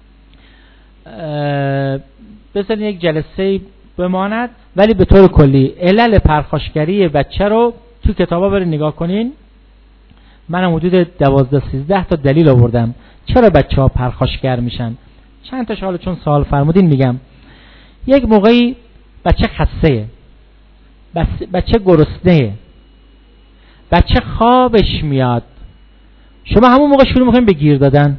بذارین یک جلسه بماند، ولی به طور کلی علل پرخاشگری بچه رو تو کتابا برید نگاه کنین. من حدود دوازده سیزده تا دلیل آوردم چرا بچه ها پرخاشگر میشن. چند تاش حالا چون سوال فرمودین میگم. یک موقعی بچه خسته‌ایه، بچه گرسنه‌ایه، بچه خوابش میاد، شما همون موقع شروع میکنین به گیر دادن.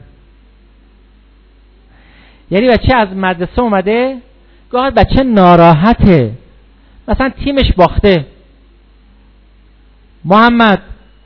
یعنی بچه از مدرسه اومده، گاهی بچه ناراحته، مثلا تیمش باخته، محمد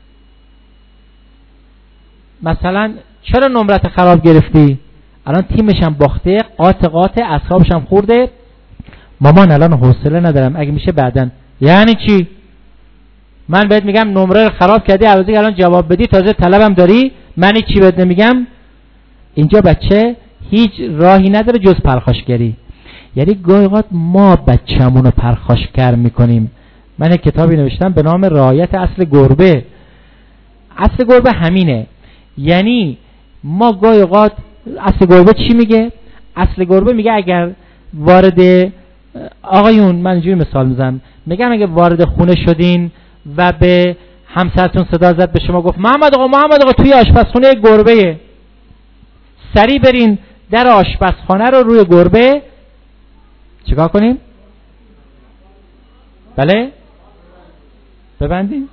مثلا چرا نمرت خراب گرفتی؟ الان تیمش هم باخته، قاط قاط اعصابش هم خورده. مامان الان حوصله ندارم، اگه میشه بعدن. یعنی چی؟ من بهت میگم نمره خراب کردی، عوضی الان جواب بدی، تازه طلبم داری، من چی بهت نمیگم؟ اینجا بچه هیچ راهی نداره جز پرخاشگری. یعنی گاهی اوقات ما بچه‌مون رو پرخاشگر میکنیم. من یک کتابی نوشتم به نام رعایت اصل گربه. اصل گربه همینه. یعنی ما گاهی اوقات اصل گربه چی میگه؟ اصل گربه میگه اگر وارد آقایون، من اینجوری مثال میزنم، میگم اگه وارد خونه شدین و به همسرتون صدا زد، به شما گفت محمد آقا محمد آقا توی آشپزخونه گربه‌ایه، سریع برین در آشپزخانه رو روی گربه چیکار کنیم؟ بله؟ ببندیم؟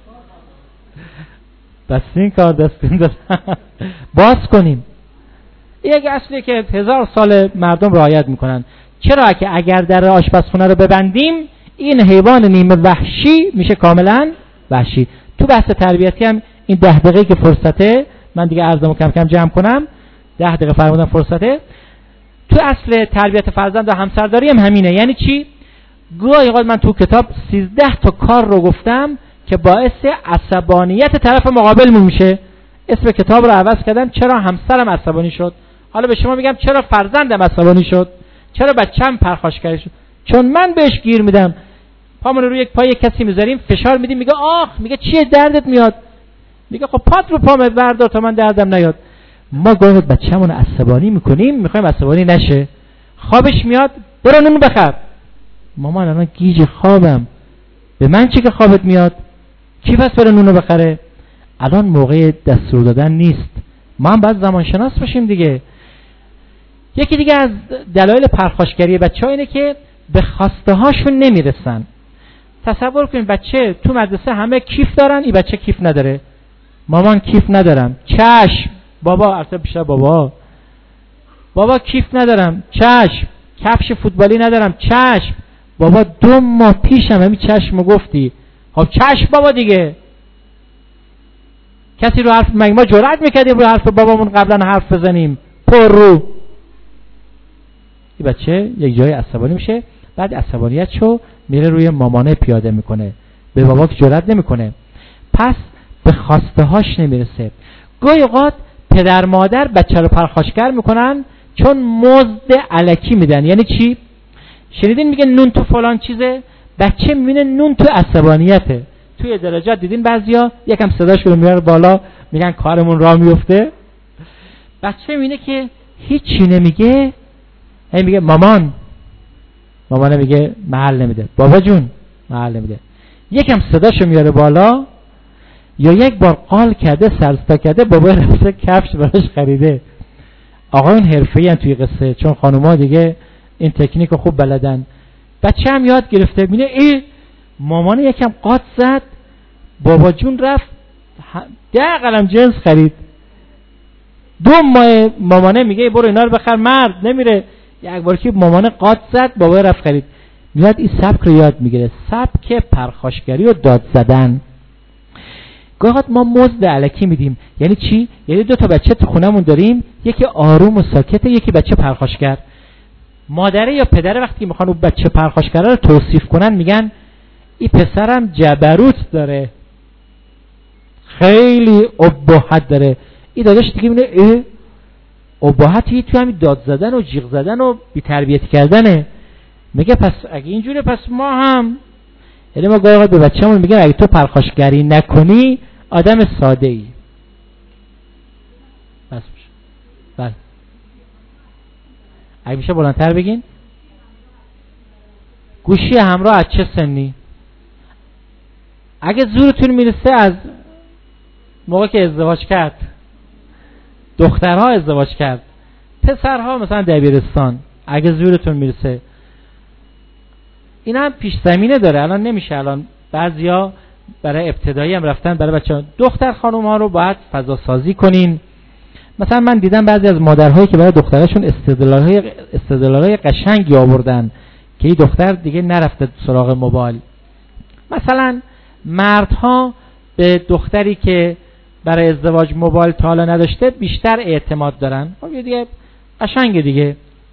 بس این کار دست کنیم باز کنیم. یک اصلی که هزار سال مردم رعایت میکنن. چرا که اگر در آشپزخانه رو ببندیم این حیوان نیمه وحشی میشه کاملا وحشی. تو بحث تربیتی هم این ده دقیقه که فرصته، من دیگه عرضمو کم کم جمع کنم، ده دقیقه فرمودم فرصته. تو اصل تربیت فرزند و همسرداری هم همینه. یعنی چی؟ گاهی اوقات من تو کتاب سیزده تا کار رو گفتم که باعث عصبانیت طرف مقابل میشه. اسم کتاب رو عوض کردم چرا همسرم عصبانی شد. حالا به شما میگم چرا فرزندم عصبانی شد، چرا بچه‌م پرخاشگری شد. چون من بهش گیر میدم. پامون رو روی یک پای کسی میذاریم، فشار میدیم، میگه آخ، میگه چیه دردت میاد، میگه خب پات رو پام بردار تا من دردم نیاد. ما گاهی بچه‌مون عصبانی میکنیم، میخوایم عصبانی نشه. خوابش میاد، برو نون بخر. مامان الان گیج خوابم، به من چی که خوابت میاد؟ کی پس بره نونو بخره؟ الان موقع دستور دادن نیست. ما هم باید زمان شناس باشیم دیگه. یکی دیگه از دلایل پرخاشگری بچه‌ها اینه که به خواسته هاشون نمیرسن. تصور کنید بچه تو مدرسه همه کیف دارن، این بچه کیف نداره. مامان کیف ندارم، چشم. بابا اصلا بیشتر بابا بابا کیف ندارم، چشم. کفش فوتبالی ندارم، چشم. بابا دو ماه پیشم همین چشمو گفتی. خب چشم بابا دیگه. کسی رو حرف مگه ما جرأت میکردیم رو حرف بابامون قبلا حرف بزنیم؟ پر رو. این بچه یک جای عصبانی میشه، بعد عصبانیتشو میره روی مامانه پیاده میکنه، به بابا که جرأت نمیکنه. پس به خواسته هاش نمیرسه. گاهی اوقات پدر مادر بچه رو پرخاشگر میکنن چون مزد الکی میدن. یعنی چی؟ شنیدین میگه نون تو فلان چیزه، بچه میبینه نون تو عصبانیته. توی درجات دیدین بعضیا یکم صداش رو میاره بالا، میگن کارمون راه میفته. بچه میبینه که هیچی نمیگه، هی میگه مامان. مامان میگه محل نمیده. بابا جون محل نمیده. یکم صداشو میاره بالا، یا یک بار قال کرده، سرستا کرده، بابا رفته کفش براش خریده. آقایون حرفه‌ای ان توی قصه، چون خانوما دیگه این تکنیک خوب بلدن. بچه هم یاد گرفته، میگه ای مامان یکم قاط زد، بابا جون رفت ده قلم جنس خرید. دو ماه مامانه میگه برو اینا رو بخر، مرد نمیره. یک بار که مامانه قاط زد، بابا رفت خرید. میاد این سبک رو یاد میگیره، سبک پرخاشگری و داد زدن. گاهی ما مزد الکی میدیم. یعنی چی؟ یعنی دو تا بچه تو خونمون داریم، یکی آروم و ساکته، یکی بچه پرخاشگر. مادره یا پدره وقتی میخوان اون بچه پرخاشگره رو توصیف کنن میگن این پسرم جبروت داره، خیلی ابهت داره. این داداش دیگه میگه اه ابهتی تو همین داد زدن و جیغ زدن و بی تربیت کردنه. میگه پس اگه اینجوره پس ما هم، یعنی ما گاهی به بچه‌مون میگن اگه تو پرخاشگری نکنی آدم ساده ای. بس میشه. بله. اگه میشه بلندتر بگین. گوشی همراه از چه سنی؟ اگه زورتون میرسه از موقع که ازدواج کرد، دخترها ازدواج کرد، پسرها مثلا دبیرستان، اگه زورتون میرسه. این هم پیش زمینه داره، الان نمیشه. الان بعضیا برای ابتدایی هم رفتن برای بچه‌ها. دختر خانم ها رو باید فضا سازی کنین. مثلا من دیدم بعضی از مادرهایی که برای دخترشون استدلال‌های استدلال‌های قشنگی آوردن که این دختر دیگه نرفته سراغ موبایل. مثلا مردها به دختری که برای ازدواج موبایل تا حالا نداشته بیشتر اعتماد دارن. خب یه دیگه قشنگه دیگه.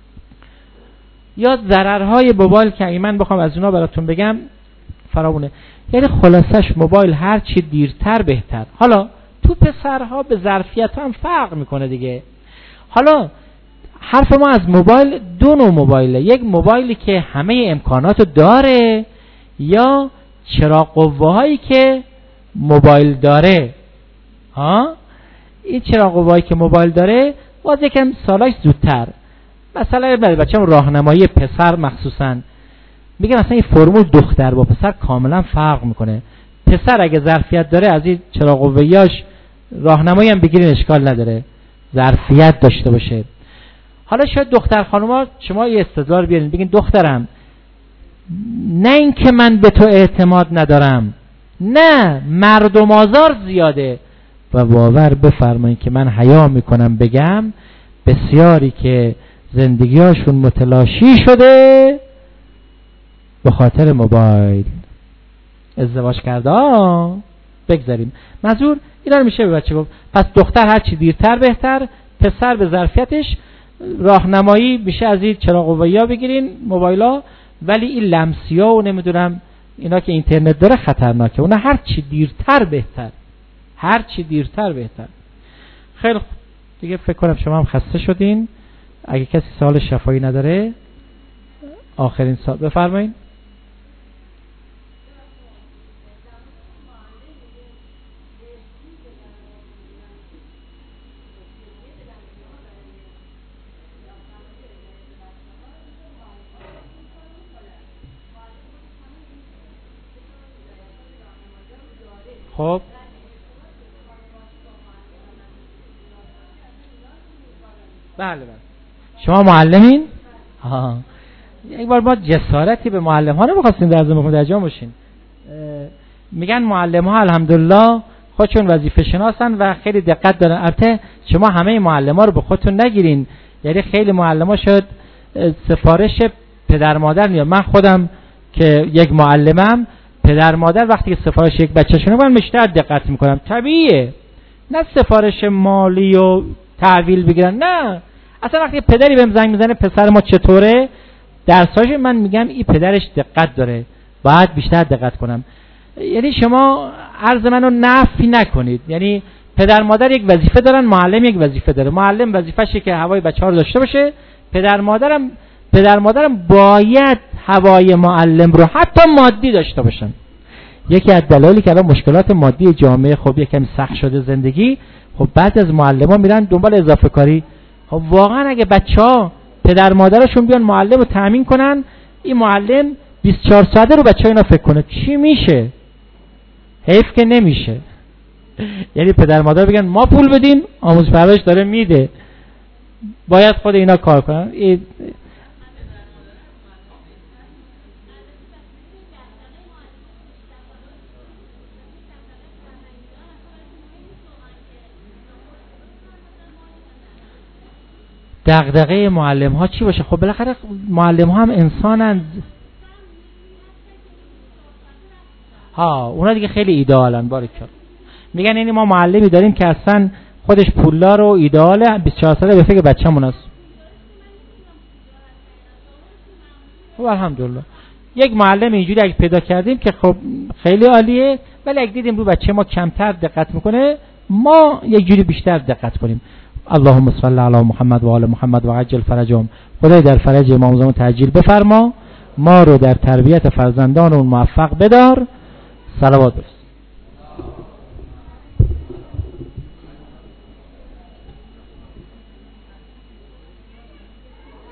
یا ضررهای موبایل که اگه من بخوام از اونا براتون بگم فراوونه. یعنی خلاصش موبایل هر چی دیرتر بهتر. حالا تو پسرها به ظرفیت هم فرق میکنه دیگه. حالا حرف ما از موبایل دو نوع موبایله. یک موبایلی که همه امکاناتو داره، یا چراغ قوه‌هایی که موبایل داره. ها این چراغ قوه‌هایی که موبایل داره باز یکم سالاش زودتر. مثلا برای بچه‌م راهنمایی پسر مخصوصا میگم مثلا این فرمول دختر با پسر کاملا فرق میکنه. پسر اگه ظرفیت داره از این چراغ قوه‌هاش راهنمایی هم بگیرین اشکال نداره، ظرفیت داشته باشه. حالا شاید دختر خانوما شما یه استدلال بیارین بگین دخترم نه این که من به تو اعتماد ندارم، نه مردم آزار زیاده و باور بفرمایید که من حیا میکنم بگم بسیاری که زندگیاشون متلاشی شده به خاطر موبایل ازدواج کرده. آه بگذاریم منظور اینا رو میشه به بچه گفت. پس دختر هر چی دیرتر بهتر، پسر به ظرفیتش راهنمایی میشه از این چراغ قوه‌ها بگیرین موبایلا. ولی این لمسیا و نمیدونم اینا که اینترنت داره خطرناکه. اونا هر چی دیرتر بهتر، هر چی دیرتر بهتر. خیلی خوب دیگه فکر کنم شما هم خسته شدین. اگه کسی سوال شفاهی نداره آخرین سوال بفرمایید. خب بله بله شما معلمین؟ آها یک بار ما جسارتی به معلم ها نمیخواستیم در زمان در جا باشین. میگن معلم ها الحمدلله خودشون وظیفه شناسن و خیلی دقت دارن. البته شما همه معلم ها رو به خودتون نگیرین، یعنی خیلی معلم ها شاید سفارش پدر مادر میاد. من خودم که یک معلمم، پدر مادر وقتی که سفارش یک بچه‌شونه من بیشتر دقت میکنم. طبیعیه، نه سفارش مالی و تحویل بگیرن، نه اصلا وقتی پدری بهم زنگ میزنه پسر ما چطوره درساش، من میگم این پدرش دقت داره، باید بیشتر دقت کنم. یعنی شما عرض منو نفی نکنید. یعنی پدر مادر یک وظیفه دارن، معلم یک وظیفه داره. معلم وظیفه‌شه که هوای بچه‌ها رو داشته باشه. پدر مادرم پدر مادرم باید هوای معلم رو حتی مادی داشته باشن. یکی از دلایلی که الان مشکلات مادی جامعه خب یکم سخت شده زندگی، خب بعد از معلمان میرن دنبال اضافه کاری. خب واقعا اگه بچه‌ها پدر مادرشون بیان معلم رو تامین کنن، این معلم بیست و چهار ساعته رو بچه‌ها اینا فکر کنه، چی میشه؟ حیف که نمیشه. یعنی پدر مادر بگن ما پول بدیم آموزش پرورش داره میده، باید خود اینا کار کنن. ای... دغدغه معلم ها چی باشه؟ خب بالاخره معلم ها هم انسانند. ها اونا دیگه خیلی ایدئالن. باریکلا. میگن یعنی ما معلمی داریم که اصلا خودش پولدار و ایدئاله، بیست و چهار ساله به فکر بچه‌مون است. خب الحمدلله یک معلم اینجوری اگه پیدا کردیم که خب خیلی عالیه، ولی اگه دیدیم رو بچه ما کمتر دقت میکنه ما یک جوری بیشتر دقت کنیم. اللهم صل علی محمد و آل محمد و عجل فرجهم. خدای در فرج امام زمان تعجیل بفرما، ما رو در تربیت فرزندان اون موفق بدار. صلوات برس.